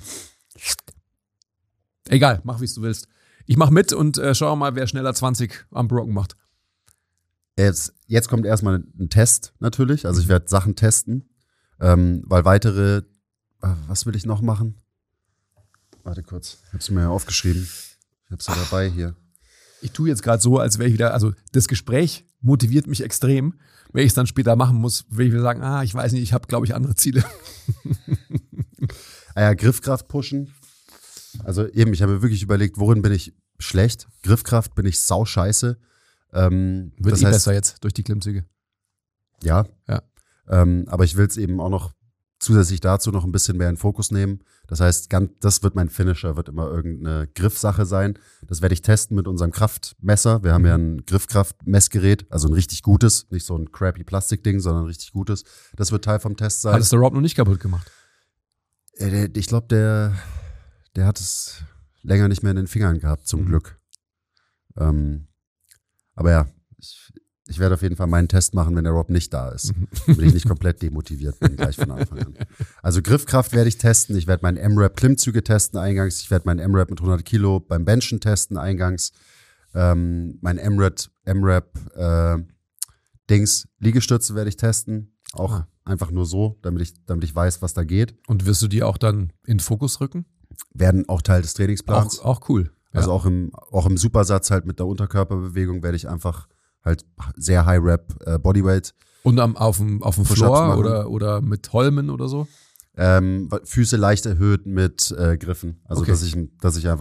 Egal, mach wie du willst. Ich mach mit und äh, schau mal, wer schneller zwanzig am Brocken macht. Jetzt, jetzt kommt erstmal ein Test natürlich. Also ich werde Sachen testen, ähm, weil weitere, was will ich noch machen? Warte kurz, ich habe es mir ja aufgeschrieben. Ich habe es ja dabei hier. Ich tue jetzt gerade so, als wäre ich wieder, also das Gespräch motiviert mich extrem. Wenn ich es dann später machen muss, will ich wieder sagen, ah, ich weiß nicht, ich habe, glaube ich, andere Ziele. Ah ja, Griffkraft pushen. Also eben, ich habe mir wirklich überlegt, worin bin ich schlecht? Griffkraft bin ich sau scheiße. Ähm, Wird das eh heißt, besser jetzt durch die Klimmzüge. Ja. Ja. Ähm, aber ich will es eben auch noch zusätzlich dazu noch ein bisschen mehr in Fokus nehmen. Das heißt, ganz, das wird mein Finisher, wird immer irgendeine Griffsache sein. Das werde ich testen mit unserem Kraftmesser. Wir haben Mhm. ja ein Griffkraftmessgerät, also ein richtig gutes, nicht so ein crappy Plastikding, sondern ein richtig gutes. Das wird Teil vom Test sein. Hat es der Rob noch nicht kaputt gemacht? Äh, der- Ich glaube, der, der hat es länger nicht mehr in den Fingern gehabt, zum Mhm. Glück. Ähm, aber ja, ich, ich werde auf jeden Fall meinen Test machen, wenn der Rob nicht da ist. Damit ich nicht komplett demotiviert bin, gleich von Anfang an. Also Griffkraft werde ich testen. Ich werde meinen M-Rap Klimmzüge testen eingangs. Ich werde meinen M-Rap mit hundert Kilo beim Benchen testen eingangs. Ähm, mein M-Rap, M-Rap äh, Dings, Liegestütze werde ich testen. Auch Ah. einfach nur so, damit ich, damit ich weiß, was da geht. Und wirst du die auch dann in den Fokus rücken? Werden auch Teil des Trainingsplans. Auch, auch cool. Ja. Also auch im, auch im Supersatz halt mit der Unterkörperbewegung werde ich einfach halt sehr High Rep äh, Bodyweight. Und am, auf dem, auf dem Push-ups Floor machen. oder, oder mit Holmen oder so? Ähm, Füße leicht erhöht mit äh, Griffen. Also Okay. dass ich, dass ich einfach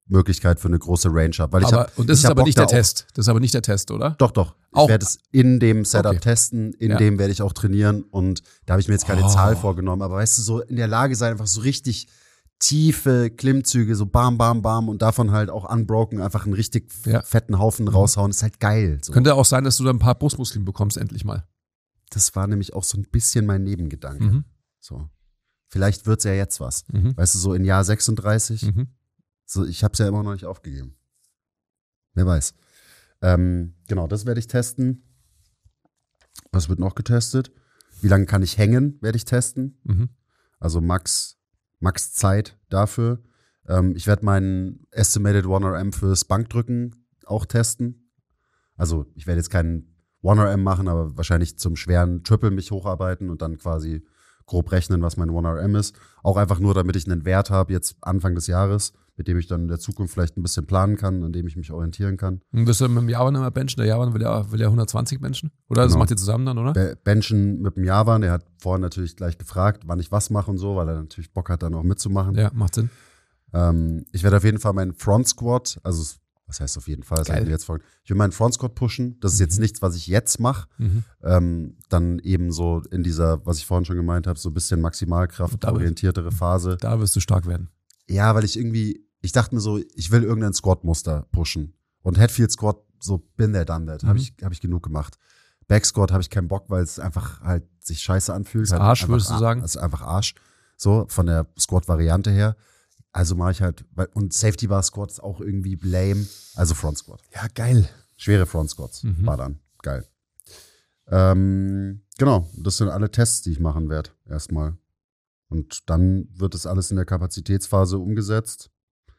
Möglichkeit für eine große Range habe. Weil ich aber, hab, und das ich ist hab aber Bock nicht da der Test. Das ist aber nicht der Test, oder? Doch, doch. Auch- Ich werde es in dem Setup Okay. testen, in Ja. dem werde ich auch trainieren und da habe ich mir jetzt keine Oh. Zahl vorgenommen, aber weißt du, so in der Lage sein, einfach so richtig tiefe Klimmzüge, so bam, bam, bam und davon halt auch unbroken einfach einen richtig Ja. fetten Haufen raushauen, ist halt geil. So. Könnte auch sein, dass du da ein paar Brustmuskeln bekommst, endlich mal. Das war nämlich auch so ein bisschen mein Nebengedanke. Mhm. So. Vielleicht wird's ja jetzt was. Mhm. Weißt du, so in Jahr sechsunddreißig, Mhm. so, ich habe es ja immer noch nicht aufgegeben. Wer weiß. Ähm, genau, das werde ich testen. Was wird noch getestet? Wie lange kann ich hängen, werde ich testen. Mhm. Also Max, Max Zeit dafür. Ähm, ich werde meinen Estimated one R M fürs Bankdrücken auch testen. Also ich werde jetzt keinen one R M machen, aber wahrscheinlich zum schweren Triple mich hocharbeiten und dann quasi grob rechnen, was mein one R M ist. Auch einfach nur, damit ich einen Wert habe jetzt Anfang des Jahres, mit dem ich dann in der Zukunft vielleicht ein bisschen planen kann, an dem ich mich orientieren kann. Und wirst du mit dem Javan immer benchen? Der Javan will ja, will ja hundertzwanzig benchen? Oder? Das Genau. macht ihr zusammen dann, oder? Be- Benchen mit dem Javan, der hat vorhin natürlich gleich gefragt, wann ich was mache und so, weil er natürlich Bock hat, dann auch mitzumachen. Ja, macht Sinn. Ähm, ich werde auf jeden Fall meinen Front Squat, also was heißt auf jeden Fall, das Geil. habe ich mir jetzt vor. Ich will meinen Front Squat pushen. Das ist jetzt nichts, was ich jetzt mache. Mhm. Ähm, dann eben so in dieser, was ich vorhin schon gemeint habe, so ein bisschen Maximalkraft orientiertere Phase. Da wirst du stark werden. Ja, weil ich irgendwie, ich dachte mir so, ich will irgendein Squat-Muster pushen. Und Headfield Squat, so bin there, done that. Mhm. Habe ich, hab ich genug gemacht. Back Squat habe ich keinen Bock, weil es einfach halt sich scheiße anfühlt. Ist halt Arsch, einfach würdest du Ar- sagen? Das ist einfach Arsch. So, von der Squat-Variante her. Also mache ich halt, weil- und Safety Bar Squat ist auch irgendwie lame. Also Front Squat. Ja, geil. Schwere Front Squats. Mhm. Ballern. Geil. Ähm, genau, das sind alle Tests, die ich machen werde, erstmal. Und dann wird das alles in der Kapazitätsphase umgesetzt.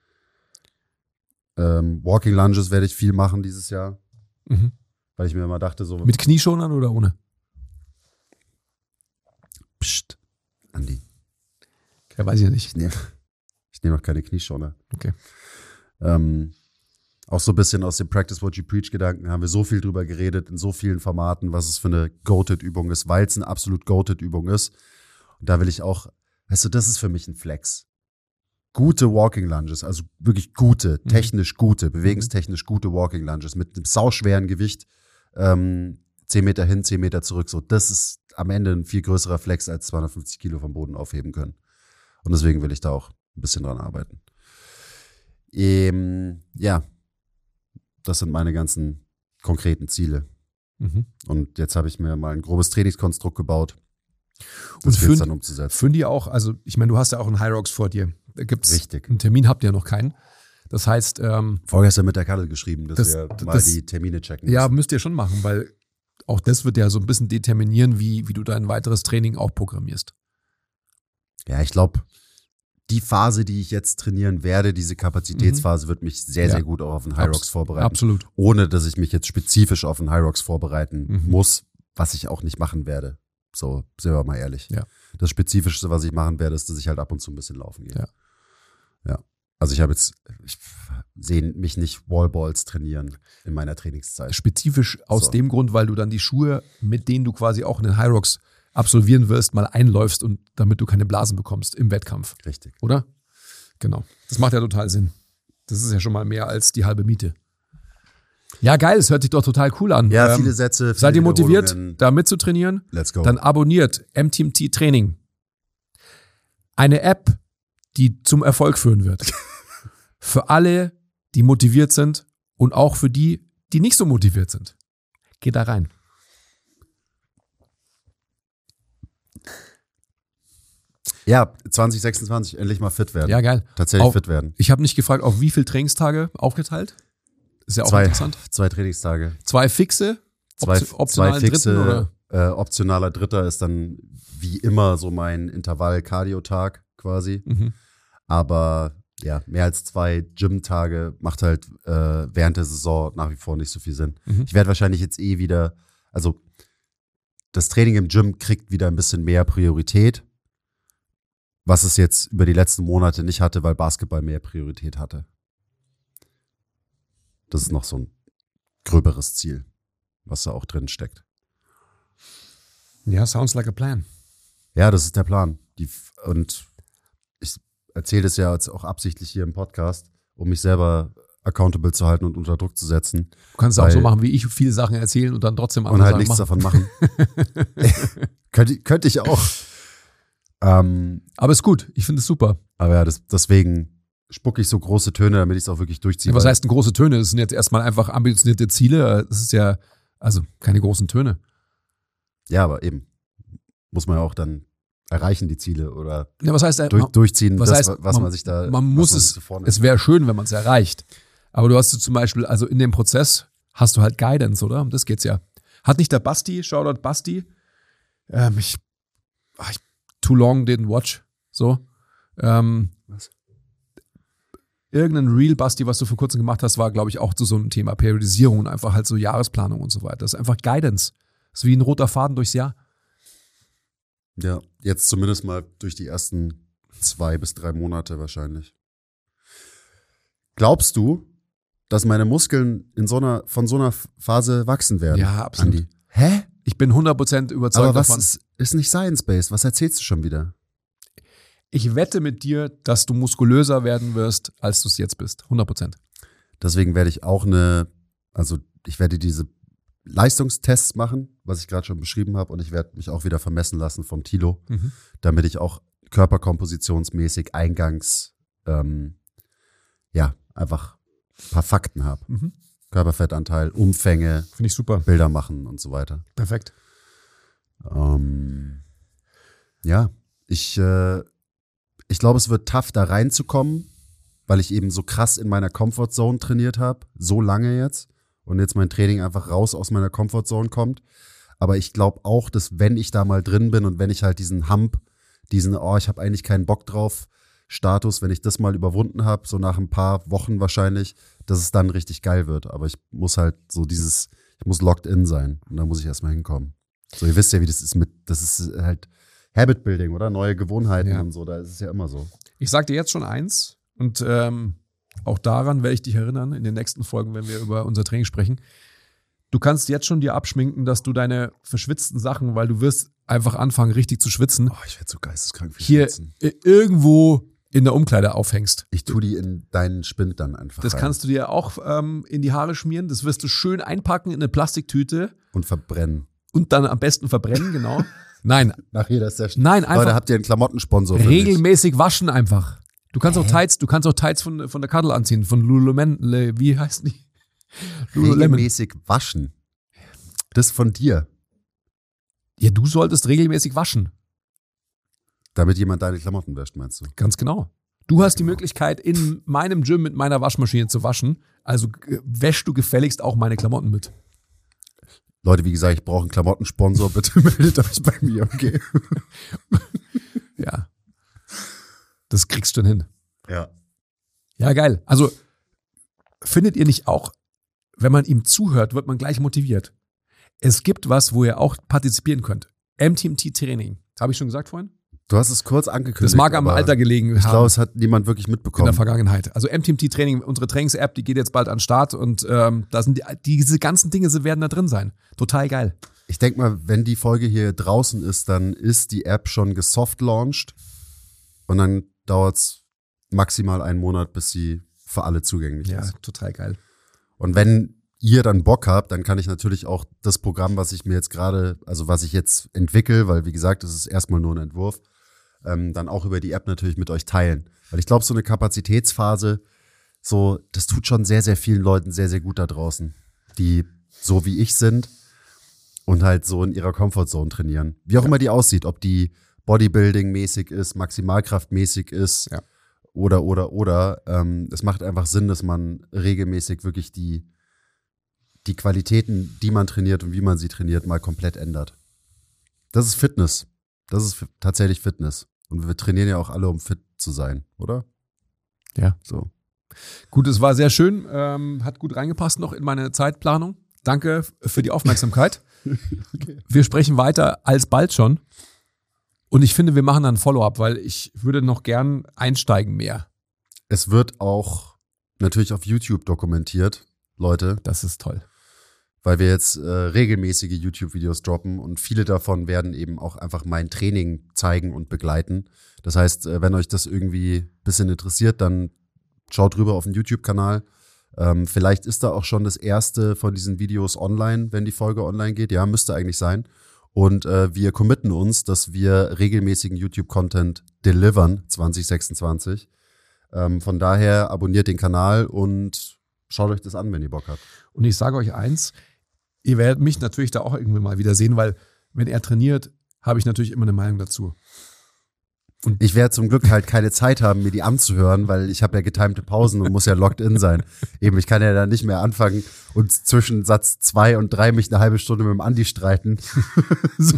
Ähm, Walking Lunges werde ich viel machen dieses Jahr, Mhm. weil ich mir immer dachte, so, Mit Knieschonern oder ohne? pst, Andi, Ja, weiß ich ja nicht. ich nehme ich nehm noch keine Knieschoner. Okay. Ähm, auch so ein bisschen aus dem Practice What You Preach Gedanken haben wir so viel drüber geredet, in so vielen Formaten, was es für eine Goated-Übung ist, weil es eine absolut Goated-Übung ist. Und da will ich auch, weißt du, das ist für mich ein Flex. Gute Walking Lunges, also wirklich gute, technisch gute, bewegungstechnisch gute Walking Lunges mit einem sauschweren Gewicht, ähm, zehn Meter hin, zehn Meter zurück. So, das ist am Ende ein viel größerer Flex als zweihundertfünfzig Kilo vom Boden aufheben können. Und deswegen will ich da auch ein bisschen dran arbeiten. Ähm, ja, das sind meine ganzen konkreten Ziele. Mhm. Und jetzt habe ich mir mal ein grobes Trainingskonstrukt gebaut. Und Das gilt für- dann umzusetzen. Für die auch, also ich meine, du hast ja auch einen High Rocks vor dir. Da gibt's Richtig. einen Termin, habt ihr ja noch keinen. Das heißt, ähm, Vorgestern mit der Kattel geschrieben, dass Das- wir mal das- die Termine checken ja, müssen. müsst ihr schon machen, weil auch das wird ja so ein bisschen determinieren, wie, wie du dein weiteres Training auch programmierst. Ja, ich glaube, die Phase, die ich jetzt trainieren werde, diese Kapazitätsphase, wird mich sehr, Ja. sehr gut auch auf den High Rocks Abs- vorbereiten. Absolut. Ohne, dass ich mich jetzt spezifisch auf den High Rocks vorbereiten Mhm. muss, was ich auch nicht machen werde. So, sind wir mal ehrlich. Ja. Das Spezifischste, was ich machen werde, ist, dass ich halt ab und zu ein bisschen laufen gehe. Ja. Ja. Also ich habe jetzt, ich sehe mich nicht Wallballs trainieren in meiner Trainingszeit. Spezifisch aus So. dem Grund, weil du dann die Schuhe, mit denen du quasi auch in den High Rocks absolvieren wirst, mal einläufst und damit du keine Blasen bekommst im Wettkampf, Richtig. oder? Genau. Das macht ja total Sinn. Das ist ja schon mal mehr als die halbe Miete. Ja, geil, es hört sich doch total cool an. Ja, Ähm, viele Sätze. Viele Seid ihr motiviert, Wiederholungen. da mitzutrainieren? Let's go. Dann abonniert M T M T Training. Eine App, die zum Erfolg führen wird. Für alle, die motiviert sind und auch für die, die nicht so motiviert sind. Geht da rein. Ja, zwanzig sechsundzwanzig, endlich mal fit werden. Ja, geil. Tatsächlich Auf- fit werden. Ich habe nicht gefragt, auf wie viele Trainingstage aufgeteilt. Ist ja auch Zwei, interessant. zwei Trainingstage. Zwei fixe, Zwei, Opti- optionalen zwei fixe, dritten oder? Äh, optionaler Dritter ist dann wie immer so mein Intervall-Cardio-Tag quasi. Mhm. Aber ja, mehr als zwei Gym-Tage macht halt äh, während der Saison nach wie vor nicht so viel Sinn. Mhm. Ich werde wahrscheinlich jetzt eh wieder, also das Training im Gym kriegt wieder ein bisschen mehr Priorität, was es jetzt über die letzten Monate nicht hatte, weil Basketball mehr Priorität hatte. Das ist noch so ein gröberes Ziel, was da auch drin steckt. Ja, sounds like a plan. Ja, das ist der Plan. Die, und ich erzähle das ja jetzt auch absichtlich hier im Podcast, um mich selber accountable zu halten und unter Druck zu setzen. Du kannst es auch so machen, wie ich, viele Sachen erzählen und dann trotzdem andere und halt Sachen nichts machen. davon machen. könnte, könnte ich auch. Ähm, Aber ist gut, ich finde es super. aber ja, das, deswegen spucke ich so große Töne, damit ich es auch wirklich durchziehe. Ja, was weil- heißt denn große Töne? Das sind jetzt erstmal einfach ambitionierte Ziele. Das ist ja, also keine großen Töne. Ja, aber eben. Muss man ja auch dann erreichen, die Ziele oder Ja, was heißt, durch, man, durchziehen, was das, heißt, was man, man- sich da. man was muss man es- sich so vornimmt. es wäre schön, wenn man es erreicht. Aber du hast du zum Beispiel, also in dem Prozess hast du halt Guidance, oder? Um das geht's ja. Hat nicht der Basti, Shoutout Basti, ähm, ich, ach, ich, too long didn't watch, so, ähm, Was? irgendein Reel, Basti, was du vor kurzem gemacht hast, war, glaube ich, auch zu so einem Thema Periodisierung und einfach halt so Jahresplanung und so weiter. Das ist einfach Guidance. Das ist wie ein roter Faden durchs Jahr. Ja, jetzt zumindest mal durch die ersten zwei bis drei Monate wahrscheinlich. Glaubst du, dass meine Muskeln in so einer, von so einer Phase wachsen werden? Ja, absolut. Andi? Hä? Ich bin hundert Prozent überzeugt Aber was davon. ist, ist nicht Science-Based? Was erzählst du schon wieder? Ich wette mit dir, dass du muskulöser werden wirst, als du es jetzt bist. hundert Prozent. Deswegen werde ich auch eine, also ich werde diese Leistungstests machen, was ich gerade schon beschrieben habe, und ich werde mich auch wieder vermessen lassen vom Thilo, Mhm. damit ich auch körperkompositionsmäßig eingangs, ähm, ja, einfach ein paar Fakten habe. Mhm. Körperfettanteil, Umfänge, Finde ich super. Bilder machen und so weiter. Perfekt. Ähm, ja, ich, äh, ich glaube, es wird tough, da reinzukommen, weil ich eben so krass in meiner Comfortzone trainiert habe, so lange jetzt, und jetzt mein Training einfach raus aus meiner Comfortzone kommt. Aber ich glaube auch, dass wenn ich da mal drin bin und wenn ich halt diesen Hump, diesen, oh, ich habe eigentlich keinen Bock drauf, Status, wenn ich das mal überwunden habe, so nach ein paar Wochen wahrscheinlich, dass es dann richtig geil wird. Aber ich muss halt so dieses, ich muss locked in sein und da muss ich erstmal hinkommen. So, ihr wisst ja, wie das ist mit, das ist halt Habit Building, oder? Neue Gewohnheiten Ja. und so, da ist es ja immer so. Ich sag dir jetzt schon eins und ähm, auch daran werde ich dich erinnern in den nächsten Folgen, wenn wir über unser Training sprechen. Du kannst jetzt schon dir abschminken, dass du deine verschwitzten Sachen, weil du wirst einfach anfangen, richtig zu schwitzen, Oh, ich werde so geisteskrank viel hier schwitzen. i- irgendwo in der Umkleide aufhängst. Ich tue die in deinen Spind dann einfach Das rein kannst du dir auch ähm, in die Haare schmieren. Das wirst du schön einpacken in eine Plastiktüte und verbrennen. und dann am besten verbrennen, genau. Nein, Nach jeder Session. nein, einfach Leute, habt ihr einen Klamottensponsor für mich? regelmäßig waschen einfach. Du kannst auch Tights, du kannst auch Tights von, von der Cuddle anziehen, von Lululemon, Le- wie heißt die? Lululemon. Regelmäßig waschen. Das von dir, Ja, du solltest regelmäßig waschen. damit jemand deine Klamotten wäscht, meinst du? Ganz genau. Du hast die Möglichkeit, in meinem Gym mit meiner Waschmaschine zu waschen. Also äh, wäschst du gefälligst auch meine Klamotten mit. Leute, wie gesagt, ich brauche einen Klamottensponsor, bitte meldet euch bei mir, okay? Ja. Das kriegst du hin. Ja. Ja, geil. Also findet ihr nicht auch, wenn man ihm zuhört, wird man gleich motiviert. Es gibt was, wo ihr auch partizipieren könnt. M T M T-Training. Habe ich schon gesagt vorhin? Du hast es kurz angekündigt. Das mag am aber Alter gelegen Ich haben. glaube, es hat niemand wirklich in der mitbekommen. Vergangenheit. Also M T M T-Training, unsere Trainings-App, die geht jetzt bald an den Start und ähm, da sind die, diese ganzen Dinge sie werden da drin sein. Total geil. Ich denke mal, wenn die Folge hier draußen ist, dann ist die App schon gesoft-launched und dann dauert es maximal einen Monat, bis sie für alle zugänglich Ja, ist. total geil. Und wenn ihr dann Bock habt, dann kann ich natürlich auch das Programm, was ich mir jetzt gerade, also was ich jetzt entwickle, weil wie gesagt, es ist erstmal nur ein Entwurf, ähm, dann auch über die App natürlich mit euch teilen. Weil ich glaube, so eine Kapazitätsphase, so, das tut schon sehr, sehr vielen Leuten sehr, sehr gut da draußen, die so wie ich sind und halt so in ihrer Comfortzone trainieren. Wie auch immer die aussieht, ob die Bodybuilding-mäßig ist, Maximalkraftmäßig ist, Ja. oder, oder, oder. Ähm, es macht einfach Sinn, dass man regelmäßig wirklich die, die Qualitäten, die man trainiert und wie man sie trainiert, mal komplett ändert. Das ist Fitness. Das ist f- tatsächlich Fitness. Und wir trainieren ja auch alle, um fit zu sein, oder? Ja. So. Gut, es war sehr schön, ähm, hat gut reingepasst noch in meine Zeitplanung. Danke f- für die Aufmerksamkeit. Wir sprechen weiter alsbald schon. Und ich finde, wir machen dann ein Follow-up, weil ich würde noch gern einsteigen mehr. Es wird auch natürlich auf YouTube dokumentiert, Leute, Das ist toll. weil wir jetzt äh, regelmäßige YouTube-Videos droppen und viele davon werden eben auch einfach mein Training zeigen und begleiten. Das heißt, äh, wenn euch das irgendwie ein bisschen interessiert, dann schaut rüber auf den YouTube-Kanal. Ähm, vielleicht ist da auch schon das erste von diesen Videos online, wenn die Folge online geht. Ja, müsste eigentlich sein. Und äh, wir committen uns, dass wir regelmäßigen YouTube-Content delivern zwanzig sechsundzwanzig. Ähm, von daher abonniert den Kanal und schaut euch das an, wenn ihr Bock habt. Und ich sage euch eins, ihr werdet mich natürlich da auch irgendwie mal wieder sehen, weil wenn er trainiert, habe ich natürlich immer eine Meinung dazu. Und ich werde zum Glück halt keine Zeit haben, mir die anzuhören, weil ich habe ja getimte Pausen und muss ja locked in sein. Eben, ich kann ja dann nicht mehr anfangen und zwischen Satz zwei und drei mich eine halbe Stunde mit dem Andi streiten. so.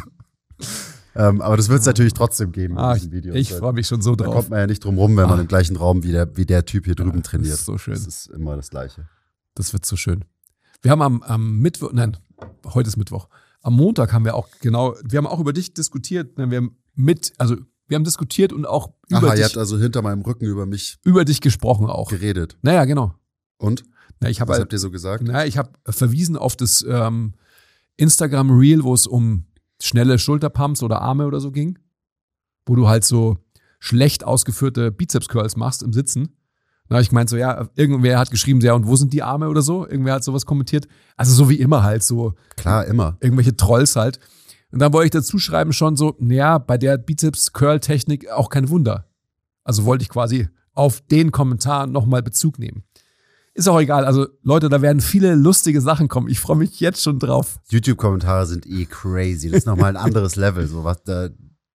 ähm, aber das wird es natürlich trotzdem geben ah, in diesen Videos. Ich freue mich schon so drauf. Da kommt man ja nicht drum rum, wenn man ah. im gleichen Raum wie der, wie der Typ hier drüben ja, trainiert. Das ist so schön. Das ist immer das Gleiche. Das wird so schön. Wir haben am, am Mittwoch, nein, heute ist Mittwoch. Am Montag haben wir auch genau, wir haben auch über dich diskutiert. Wir haben mit, also wir haben diskutiert und auch über Aha, dich. ihr habt also hinter meinem Rücken über mich über dich gesprochen auch. geredet. Naja, genau. Und? Na, ich hab Was halt, habt ihr so gesagt? Naja, ich habe verwiesen auf das ähm, Instagram-Reel, wo es um schnelle Schulterpumps oder Arme oder so ging. Wo du halt so schlecht ausgeführte Bizeps-Curls machst im Sitzen. Da habe ich gemeint so, ja, irgendwer hat geschrieben, ja, und wo sind die Arme oder so? Irgendwer hat sowas kommentiert. Also so wie immer halt, so. Klar, immer. Irgendwelche Trolls halt. Und dann wollte ich dazu schreiben schon so, naja, bei der Bizeps-Curl-Technik auch kein Wunder. Also wollte ich quasi auf den Kommentar nochmal Bezug nehmen. Ist auch egal, also Leute, da werden viele lustige Sachen kommen. Ich freue mich jetzt schon drauf. YouTube-Kommentare sind eh crazy. Das ist nochmal ein anderes Level. So was da.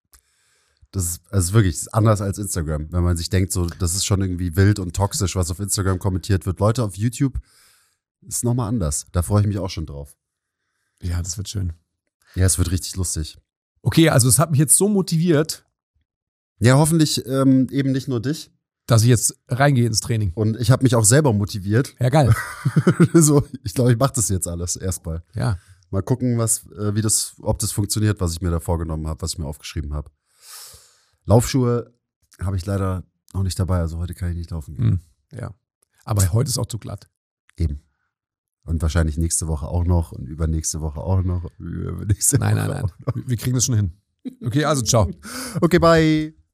Das ist, also wirklich das ist anders als Instagram. Wenn man sich denkt, so, das ist schon irgendwie wild und toxisch, was auf Instagram kommentiert wird. Leute, auf YouTube ist nochmal anders. Da freue ich mich auch schon drauf. Ja, das wird schön. Ja, es wird richtig lustig. Okay, also es hat mich jetzt so motiviert, Ja, hoffentlich ähm, eben nicht nur dich. dass ich jetzt reingehe ins Training. Und ich habe mich auch selber motiviert. Ja, geil. so, ich glaube, ich mache das jetzt alles erstmal. Ja. Mal gucken, was, äh, wie das, ob das funktioniert, was ich mir da vorgenommen habe, was ich mir aufgeschrieben habe. Laufschuhe habe ich leider noch nicht dabei, also heute kann ich nicht laufen gehen. Hm, ja. Aber heute ist auch zu glatt. Eben. Und wahrscheinlich nächste Woche auch noch und übernächste Woche auch noch. Und übernächste Nein, Woche nein, nein. auch noch. Wir kriegen das schon hin. Okay, also ciao. Okay, bye.